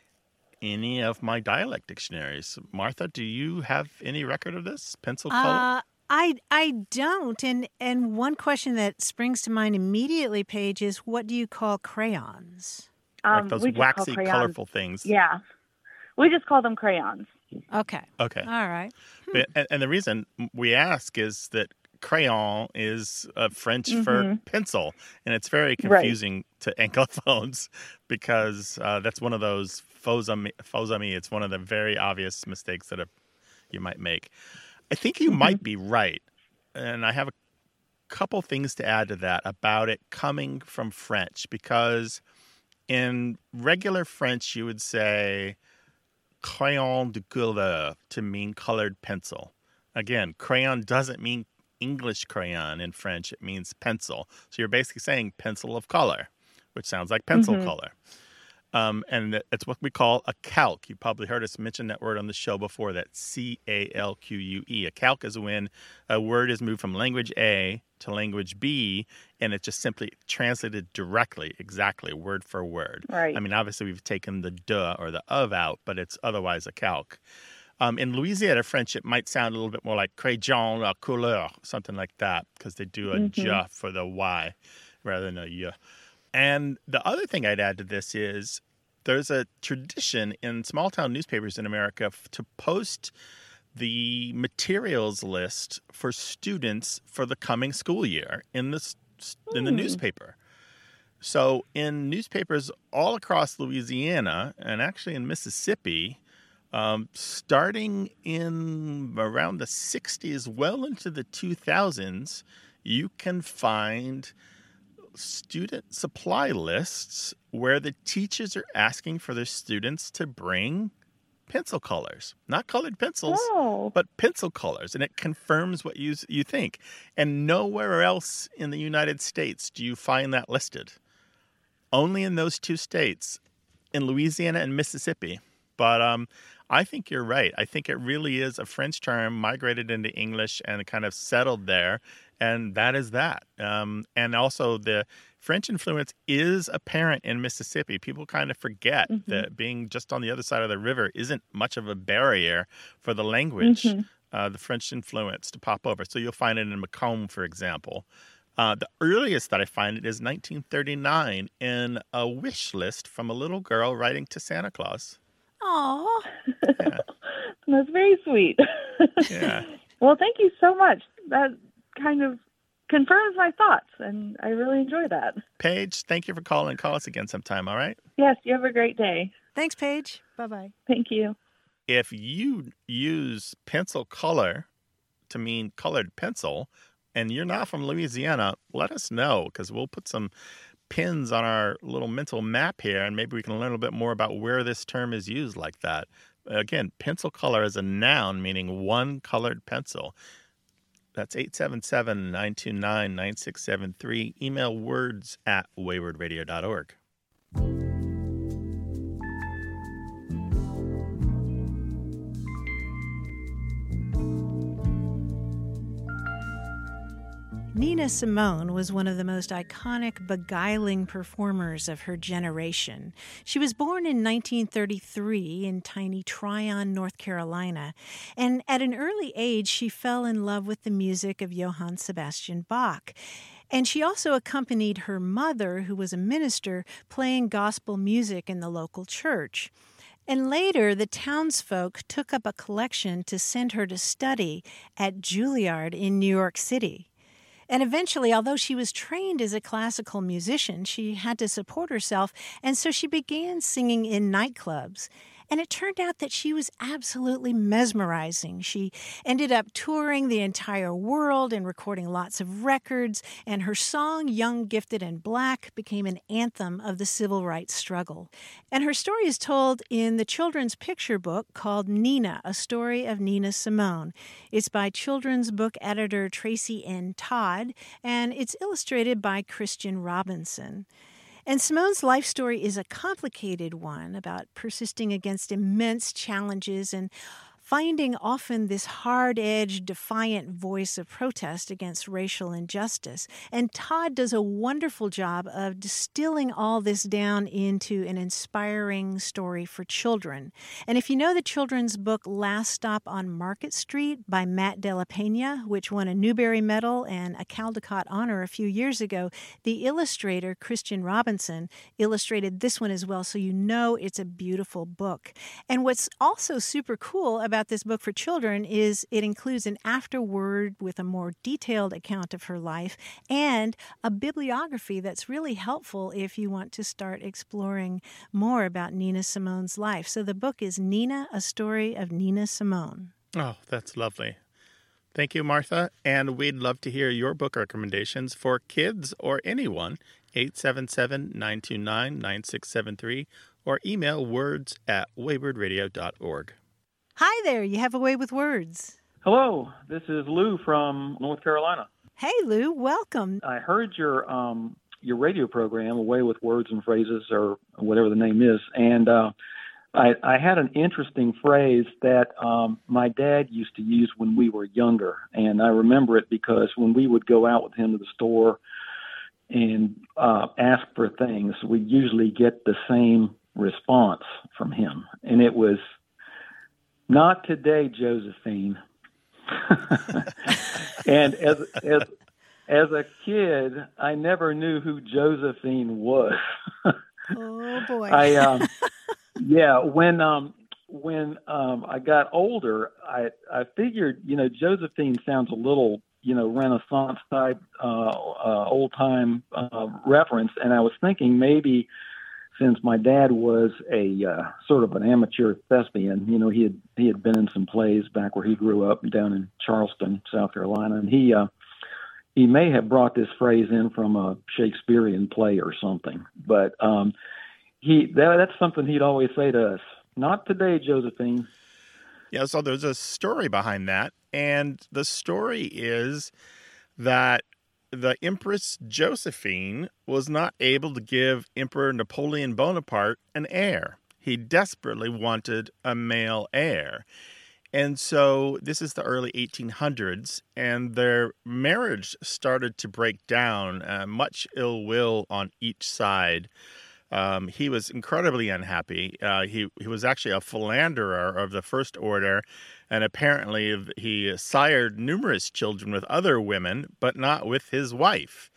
any of my dialect dictionaries. Martha, do you have any record of this, pencil color? Uh, I I don't. And, and one question that springs to mind immediately, Paige, is what do you call crayons? Like those um, waxy, colorful things. Yeah. We just call them crayons. Okay. Okay. All right. Hmm. But, and, and the reason we ask is that crayon is uh, French mm-hmm. for pencil. And it's very confusing right. to Anglophones because uh, that's one of those faux amis. It's one of the very obvious mistakes that a, you might make. I think you mm-hmm. might be right. And I have a couple things to add to that about it coming from French because in regular French, you would say crayon de couleur to mean colored pencil. Again, crayon doesn't mean English crayon in French. It means pencil. So you're basically saying pencil of color, which sounds like pencil mm-hmm. color. Um, and it's what we call a calque. You probably heard us mention that word on the show before, that C A L Q U E. A calque is when a word is moved from language A to language B, and it's just simply translated directly, exactly, word for word. Right. I mean, obviously, we've taken the de or the of out, but it's otherwise a calque. Um, in Louisiana French, it might sound a little bit more like crayon la couleur, something like that, because they do a mm-hmm. j for the Y rather than a y. And the other thing I'd add to this is there's a tradition in small-town newspapers in America f- to post the materials list for students for the coming school year in the, mm. in the newspaper. So in newspapers all across Louisiana and actually in Mississippi, um, starting in around the sixties, well into the two thousands, you can find student supply lists where the teachers are asking for their students to bring pencil colors, not colored pencils, Oh. but pencil colors, and it confirms what you you think. And nowhere else in the United States do you find that listed. Only in those two states, in Louisiana and Mississippi. But um, I think you're right. I think it really is a French term migrated into English and kind of settled there, and that is that. Um, and also the French influence is apparent in Mississippi. People kind of forget Mhm. that being just on the other side of the river isn't much of a barrier for the language, Mhm. uh, the French influence to pop over. So you'll find it in Macomb, for example. Uh, the earliest that I find it is nineteen thirty-nine in a wish list from a little girl writing to Santa Claus. Aw. That's very sweet. Yeah. Well, thank you so much. That kind of confirms my thoughts, and I really enjoy that. Paige, thank you for calling. Call us again sometime, all right? Yes, you have a great day. Thanks, Paige. Bye-bye. Thank you. If you use pencil color to mean colored pencil, and you're not from Louisiana, let us know, because we'll put some pins on our little mental map here, and maybe we can learn a little bit more about where this term is used like that. Again, pencil color is a noun meaning one colored pencil. That's eight seven seven, nine two nine, nine six seven three. Email words at wayward radio dot org. Nina Simone was one of the most iconic, beguiling performers of her generation. She was born in nineteen thirty-three in tiny Tryon, North Carolina, and at an early age she fell in love with the music of Johann Sebastian Bach. And she also accompanied her mother, who was a minister, playing gospel music in the local church. And later, the townsfolk took up a collection to send her to study at Juilliard in New York City. And eventually, although she was trained as a classical musician, she had to support herself, and so she began singing in nightclubs. And it turned out that she was absolutely mesmerizing. She ended up touring the entire world and recording lots of records, and her song, Young, Gifted, and Black, became an anthem of the civil rights struggle. And her story is told in the children's picture book called Nina, A Story of Nina Simone. It's by children's book editor Tracy N. Todd, and it's illustrated by Christian Robinson. And Simone's life story is a complicated one about persisting against immense challenges and finding often this hard-edged, defiant voice of protest against racial injustice. And Todd does a wonderful job of distilling all this down into an inspiring story for children. And if you know the children's book Last Stop on Market Street by Matt Della Pena, which won a Newbery Medal and a Caldecott Honor a few years ago, the illustrator, Christian Robinson, illustrated this one as well, so you know it's a beautiful book. And what's also super cool about this book for children is it includes an afterword with a more detailed account of her life and a bibliography that's really helpful if you want to start exploring more about Nina Simone's life. So the book is Nina, A Story of Nina Simone. Oh, that's lovely. Thank you, Martha. And we'd love to hear your book recommendations for kids or anyone. eight seven seven, nine two nine, nine six seven three or email words at wayward radio dot org. Hi there, you have a way with words. Hello, this is Lou from North Carolina. Hey, Lou, welcome. I heard your um, your radio program, A Way with Words and Phrases, or whatever the name is, and uh, I, I had an interesting phrase that um, my dad used to use when we were younger, and I remember it because when we would go out with him to the store and uh, ask for things, we'd usually get the same response from him, and it was, "Not today, Josephine." And as as as a kid, I never knew who Josephine was. Oh boy! I um, yeah, when um when um I got older, I I figured, you know, Josephine sounds a little, you know, Renaissance type, uh, uh, old time uh, reference, and I was thinking maybe, since my dad was a uh, sort of an amateur thespian, you know, he had he had been in some plays back where he grew up down in Charleston, South Carolina, and he uh, he may have brought this phrase in from a Shakespearean play or something. But um, he that, that's something he'd always say to us. Not today, Josephine. Yeah, so there's a story behind that. And the story is that the Empress Josephine was not able to give Emperor Napoleon Bonaparte an heir. He desperately wanted a male heir. And so this is the early eighteen hundreds, and their marriage started to break down, uh, much ill will on each side. Um, he was incredibly unhappy. Uh, he, he was actually a philanderer of the First Order, and apparently he sired numerous children with other women, but not with his wife.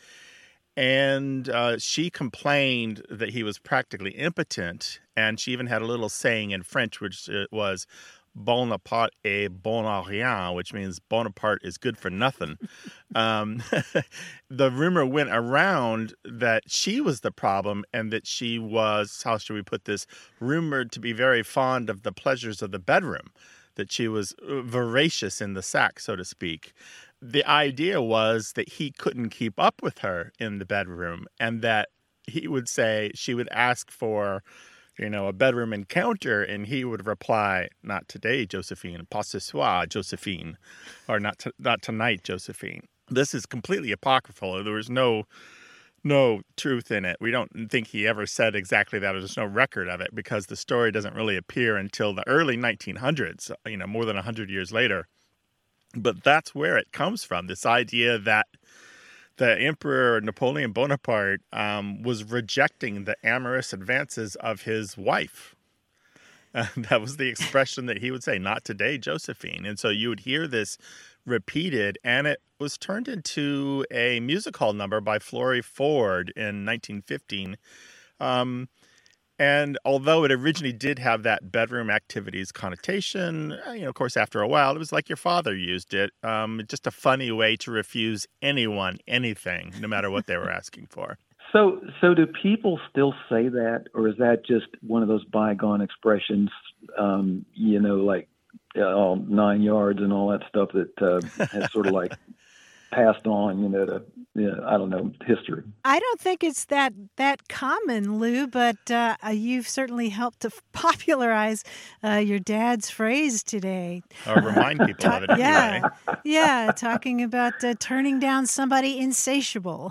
And uh, she complained that he was practically impotent, and she even had a little saying in French, which was, Bonaparte est bon à rien, which means Bonaparte is good for nothing. um, the rumor went around that she was the problem and that she was, how should we put this, rumored to be very fond of the pleasures of the bedroom, that she was voracious in the sack, so to speak. The idea was that he couldn't keep up with her in the bedroom, and that he would say, she would ask for, you know, a bedroom encounter, and he would reply, not today, Josephine, pas ce soir, Josephine, or not to, not tonight, Josephine. This is completely apocryphal. There was no no truth in it. We don't think he ever said exactly that. There's no record of it because the story doesn't really appear until the early nineteen hundreds, you know, more than one hundred years later. But that's where it comes from, this idea that the Emperor Napoleon Bonaparte um, was rejecting the amorous advances of his wife. Uh, that was the expression that he would say, not today, Josephine. And so you would hear this repeated, and it was turned into a music hall number by Florrie Ford in nineteen fifteen. Um, and although it originally did have that bedroom activities connotation, you know, of course, after a while, it was like your father used it. Um, just a funny way to refuse anyone anything, no matter what they were asking for. So, so do people still say that, or is that just one of those bygone expressions? Um, you know, like uh, nine yards and all that stuff that uh, has sort of like passed on, you know, to, you know, I don't know, history. I don't think it's that that common, Lou, but uh, you've certainly helped to popularize uh, your dad's phrase today. Or remind people of it anyway. Yeah, yeah, talking about uh, turning down somebody insatiable.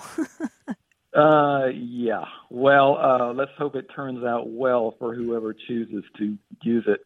Uh, yeah. Well, uh, let's hope it turns out well for whoever chooses to use it.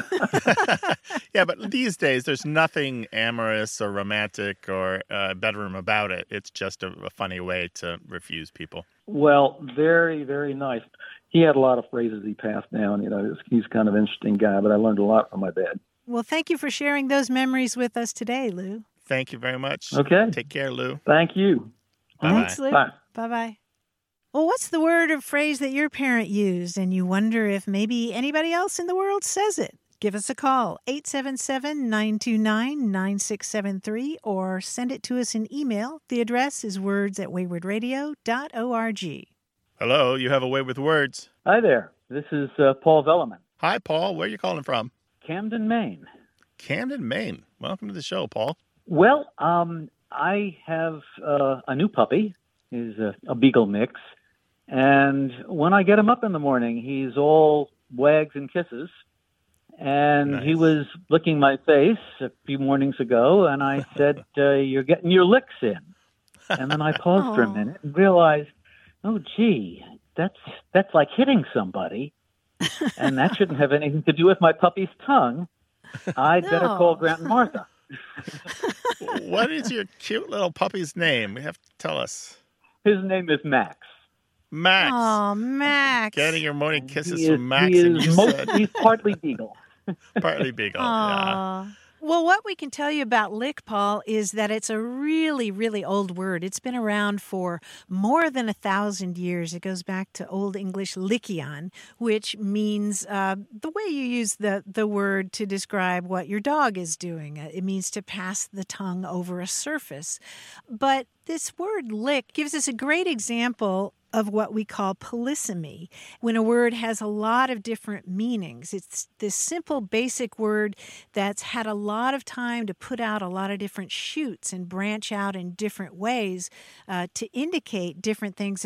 Yeah, but these days there's nothing amorous or romantic or uh, bedroom about it. It's just a, a funny way to refuse people. Well, very, very nice. He had a lot of phrases he passed down. You know, he's kind of an interesting guy, but I learned a lot from my dad. Well, thank you for sharing those memories with us today, Lou. Thank you very much. Okay. Take care, Lou. Thank you. Bye-bye. Thanks, Lou. Bye. Bye-bye. Well, what's the word or phrase that your parent used, and you wonder if maybe anybody else in the world says it? Give us a call, eight seven seven, nine two nine, nine six seven three, or send it to us in email. The address is words at wayward radio dot org. Hello, you have a way with words. Hi there. This is uh, Paul Velleman. Hi, Paul. Where are you calling from? Camden, Maine. Camden, Maine. Welcome to the show, Paul. Well, um, I have uh, a new puppy. He's a, a beagle mix. And when I get him up in the morning, he's all wags and kisses. And Nice. he was licking my face a few mornings ago, and I said, uh, you're getting your licks in. And then I paused for a Aw. minute and realized, oh, gee, that's that's like hitting somebody. And that shouldn't have anything to do with my puppy's tongue. I'd better No. call Grant and Martha. What is your cute little puppy's name? You have to tell us. His name is Max. Max. Oh, Max. Getting your morning kisses He is, from Max, he and is you most, said he's partly beagle. partly beagle. Yeah. Aw. Well, what we can tell you about lick, Paul, is that it's a really, really old word. It's been around for more than a thousand years. It goes back to Old English lickion, which means uh, the way you use the, the word to describe what your dog is doing. It means to pass the tongue over a surface. But this word lick gives us a great example of what we call polysemy, when a word has a lot of different meanings. It's this simple, basic word that's had a lot of time to put out a lot of different shoots and branch out in different ways uh, to indicate different things that are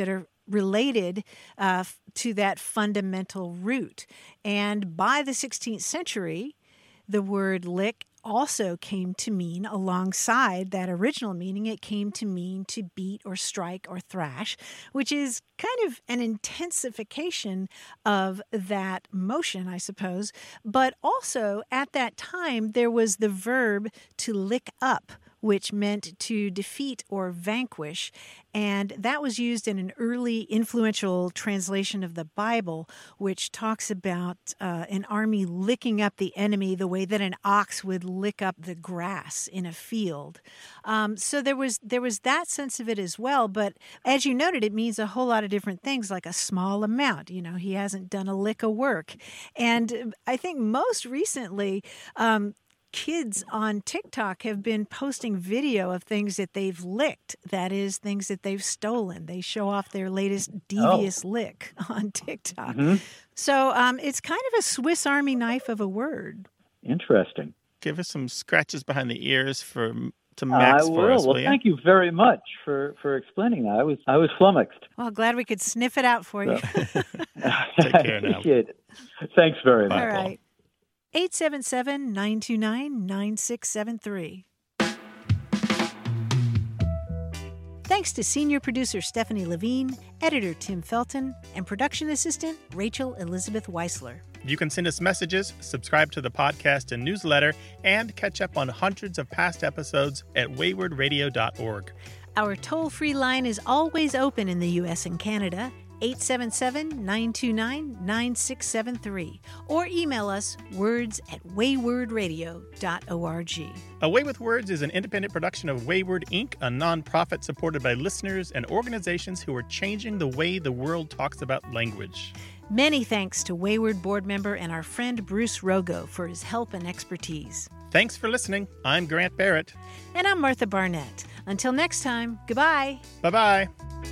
related uh, to that fundamental root. And by the sixteenth century, the word lick also came to mean, alongside that original meaning, it came to mean to beat or strike or thrash, which is kind of an intensification of that motion, I suppose. But also at that time, there was the verb to lick up, which meant to defeat or vanquish. And that was used in an early influential translation of the Bible, which talks about uh, an army licking up the enemy the way that an ox would lick up the grass in a field. Um, so there was there was that sense of it as well. But as you noted, it means a whole lot of different things, like a small amount. You know, he hasn't done a lick of work. And I think most recently, um, kids on TikTok have been posting video of things that they've licked. That is, things that they've stolen. They show off their latest devious oh. lick on TikTok. Mm-hmm. So um, it's kind of a Swiss Army knife of a word. Interesting. Give us some scratches behind the ears for to Max I for will. us. Well, will thank you very much for, for explaining that. I was I was flummoxed. Well, glad we could sniff it out for you. So. Take care now. Thanks very much. All right. eight seven seven, nine two nine, nine six seven three. Thanks to senior producer Stephanie Levine, editor Tim Felton, and production assistant Rachel Elizabeth Weisler. You can send us messages, subscribe to the podcast and newsletter, and catch up on hundreds of past episodes at wayward radio dot org. Our toll-free line is always open in the U S and Canada, eight seven seven, nine two nine, nine six seven three, or email us words at wayward radio dot org. A Way with Words is an independent production of Wayward Incorporated, a nonprofit supported by listeners and organizations who are changing the way the world talks about language. Many thanks to Wayward board member and our friend Bruce Rogo for his help and expertise. Thanks for listening. I'm Grant Barrett. And I'm Martha Barnett. Until next time, goodbye. Bye-bye.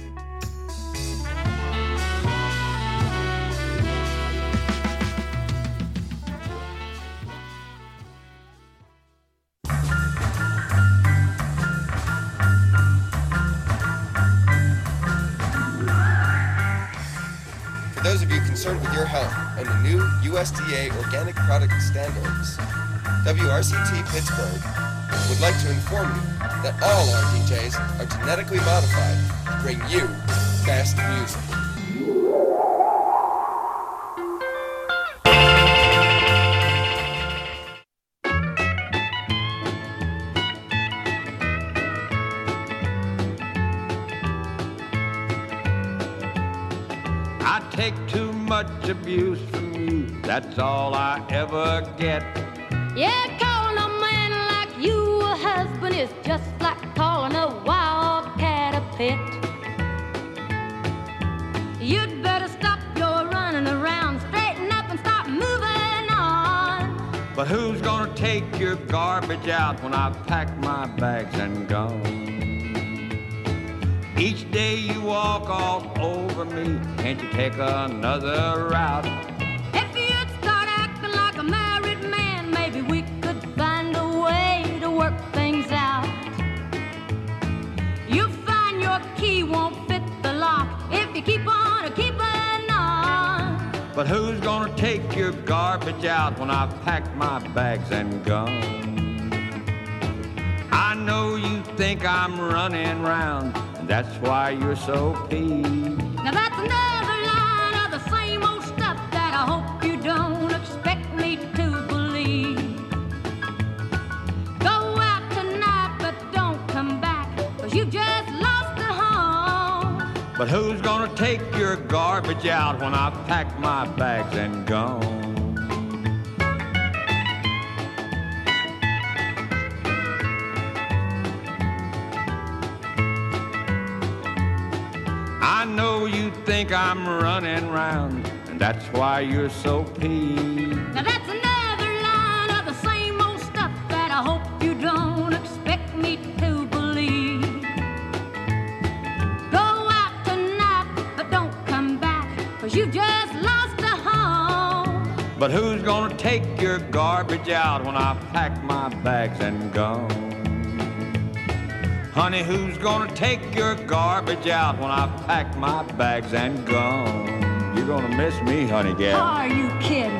For those of you concerned with your health and the new U S D A organic product standards, W R C T Pittsburgh would like to inform you that all our D Js are genetically modified to bring you the best music. I take too much abuse from you, that's all I ever get. Yeah, calling a man like you a husband is just like calling a wild cat a pet. You'd better stop your running around, straighten up and start moving on. But who's gonna take your garbage out when I've packed my bags and gone? Each day you walk all over me, can't you take another route? If you'd start acting like a married man, maybe we could find a way to work things out. You'll find your key won't fit the lock if you keep on a keeping on. But who's gonna take your garbage out when I've packed my bags and gone? I know you think I'm running round, and that's why you're so peeved. Now that's another line of the same old stuff that I hope you don't expect me to believe. Go out tonight, but don't come back, 'cause you just lost the home. But who's gonna take your garbage out when I've packed my bags and gone? I know you think I'm running round, and that's why you're so peeved. Now that's another line of the same old stuff that I hope you don't expect me to believe. Go out tonight, but don't come back, 'cause you just lost a home. But who's gonna take your garbage out when I've packed my bags and gone? Honey, who's gonna take your garbage out when I pack my bags and gone? You're gonna miss me, honey gal. Are you kidding?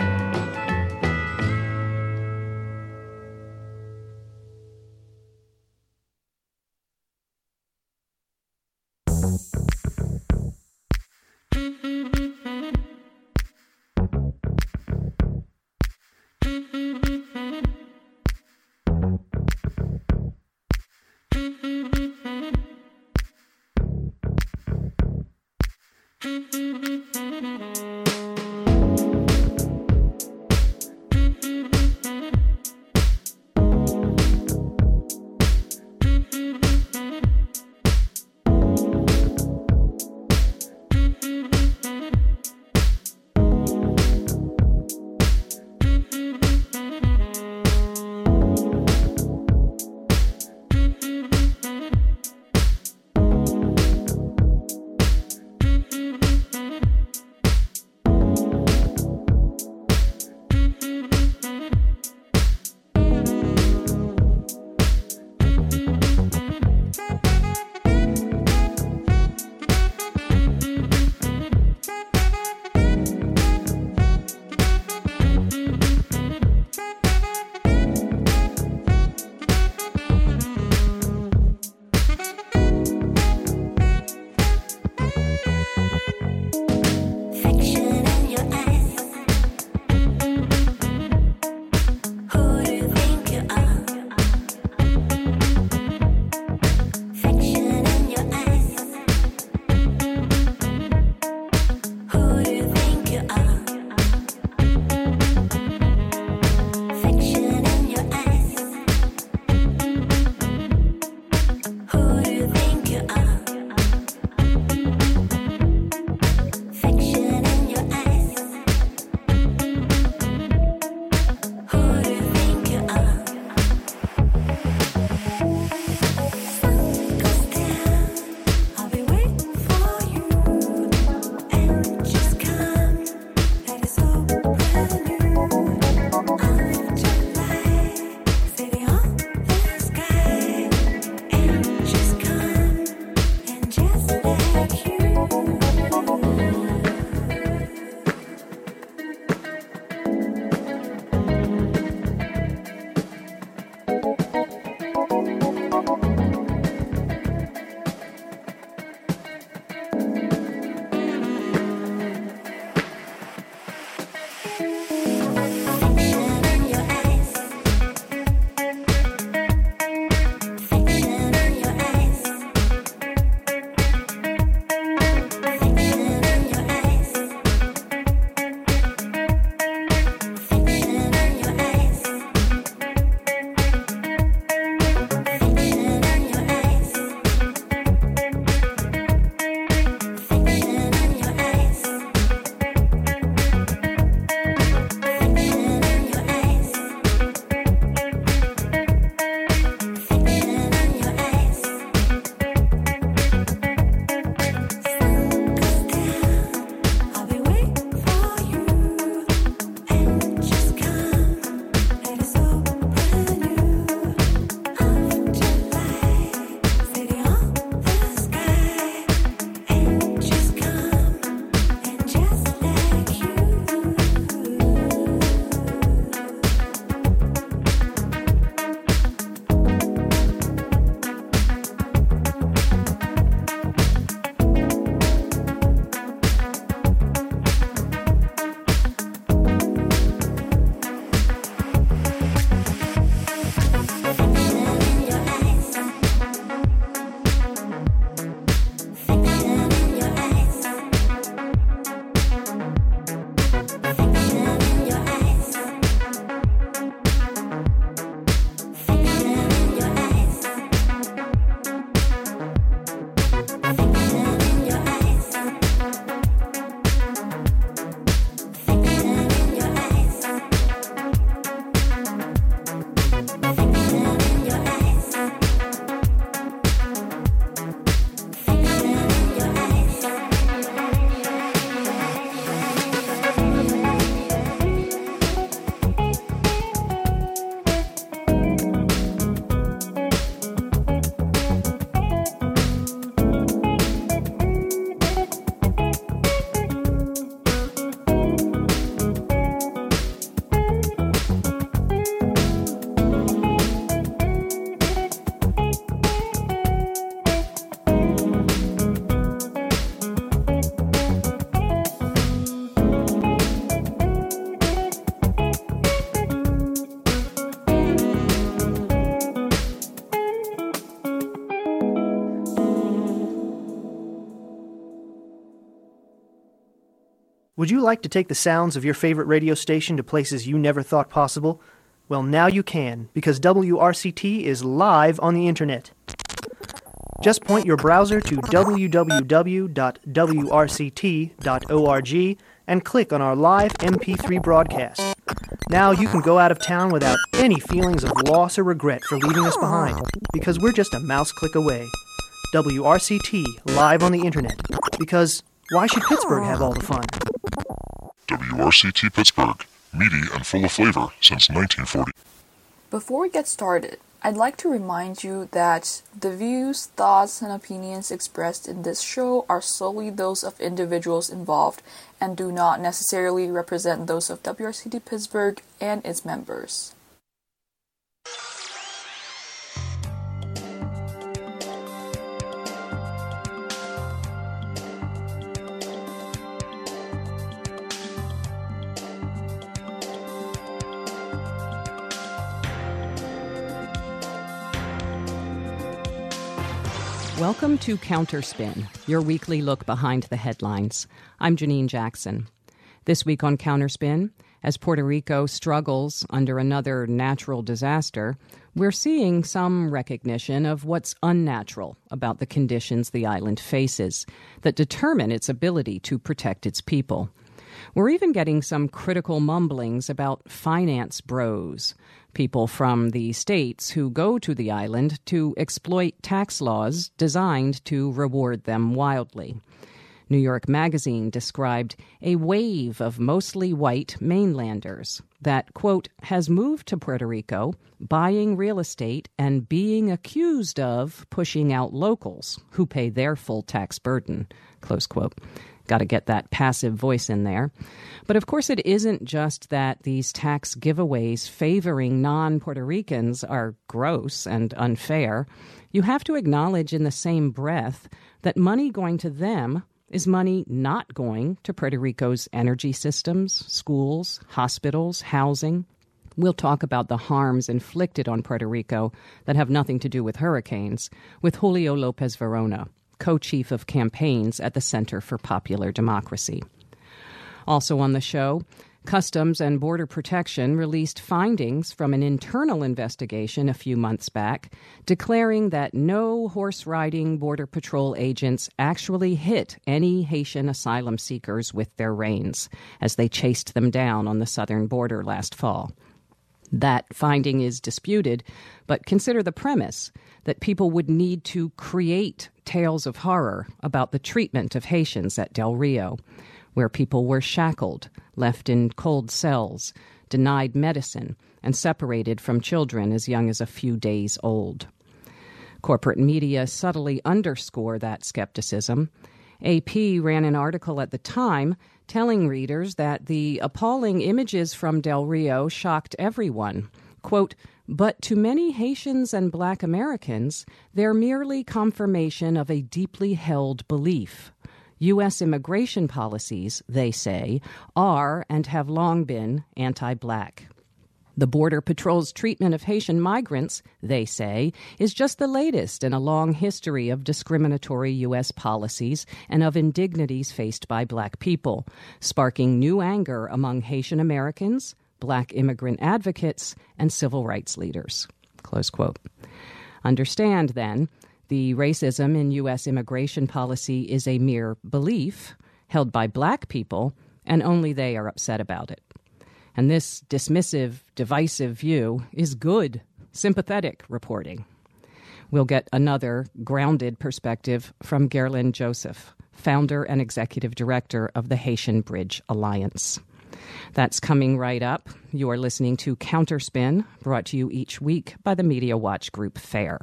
Would you like to take the sounds of your favorite radio station to places you never thought possible? Well, now you can, because W R C T is live on the internet. Just point your browser to w w w dot w r c t dot org and click on our live M P three broadcast. Now you can go out of town without any feelings of loss or regret for leaving us behind, because we're just a mouse click away. W R C T, live on the internet, because why should Pittsburgh have all the fun? W R C T Pittsburgh, meaty and full of flavor since nineteen forty. Before we get started, I'd like to remind you that the views, thoughts, and opinions expressed in this show are solely those of individuals involved and do not necessarily represent those of W R C T Pittsburgh and its members. Welcome to Counterspin, your weekly look behind the headlines. I'm Janine Jackson. This week on Counterspin, as Puerto Rico struggles under another natural disaster, we're seeing some recognition of what's unnatural about the conditions the island faces that determine its ability to protect its people. We're even getting some critical mumblings about finance bros, people from the states who go to the island to exploit tax laws designed to reward them wildly. New York Magazine described a wave of mostly white mainlanders that, quote, has moved to Puerto Rico, buying real estate and being accused of pushing out locals who pay their full tax burden, close quote. Got to get that passive voice in there. But of course, it isn't just that these tax giveaways favoring non-Puerto Ricans are gross and unfair. You have to acknowledge in the same breath that money going to them is money not going to Puerto Rico's energy systems, schools, hospitals, housing. We'll talk about the harms inflicted on Puerto Rico that have nothing to do with hurricanes with Julio Lopez Verona, co-chief of campaigns at the Center for Popular Democracy. Also on the show, Customs and Border Protection released findings from an internal investigation a few months back, declaring that no horse-riding Border Patrol agents actually hit any Haitian asylum seekers with their reins as they chased them down on the southern border last fall. That finding is disputed, but consider the premise that people would need to create tales of horror about the treatment of Haitians at Del Rio, where people were shackled, left in cold cells, denied medicine, and separated from children as young as a few days old. Corporate media subtly underscore that skepticism. A P ran an article at the time telling readers that the appalling images from Del Rio shocked everyone. Quote, but to many Haitians and Black Americans, they're merely confirmation of a deeply held belief. U S immigration policies, they say, are and have long been anti-Black. The Border Patrol's treatment of Haitian migrants, they say, is just the latest in a long history of discriminatory U S policies and of indignities faced by Black people, sparking new anger among Haitian Americans, Black immigrant advocates, and civil rights leaders. Close quote. Understand, then, the racism in U S immigration policy is a mere belief held by Black people, and only they are upset about it. And this dismissive, divisive view is good, sympathetic reporting. We'll get another grounded perspective from Gerlin Joseph, founder and executive director of the Haitian Bridge Alliance. That's coming right up. You are listening to Counterspin, brought to you each week by the Media Watch Group FAIR.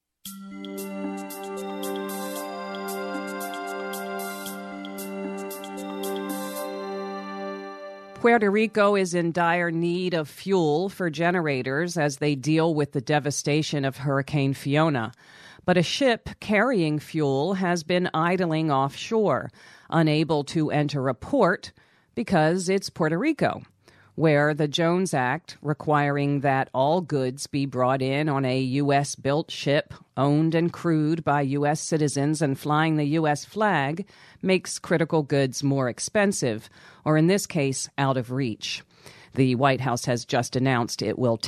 Puerto Rico is in dire need of fuel for generators as they deal with the devastation of Hurricane Fiona. But a ship carrying fuel has been idling offshore, unable to enter a port because it's Puerto Rico. where the Jones Act, requiring that all goods be brought in on a U S-built ship, owned and crewed by U S citizens and flying the U S flag, makes critical goods more expensive, or in this case, out of reach. The White House has just announced it will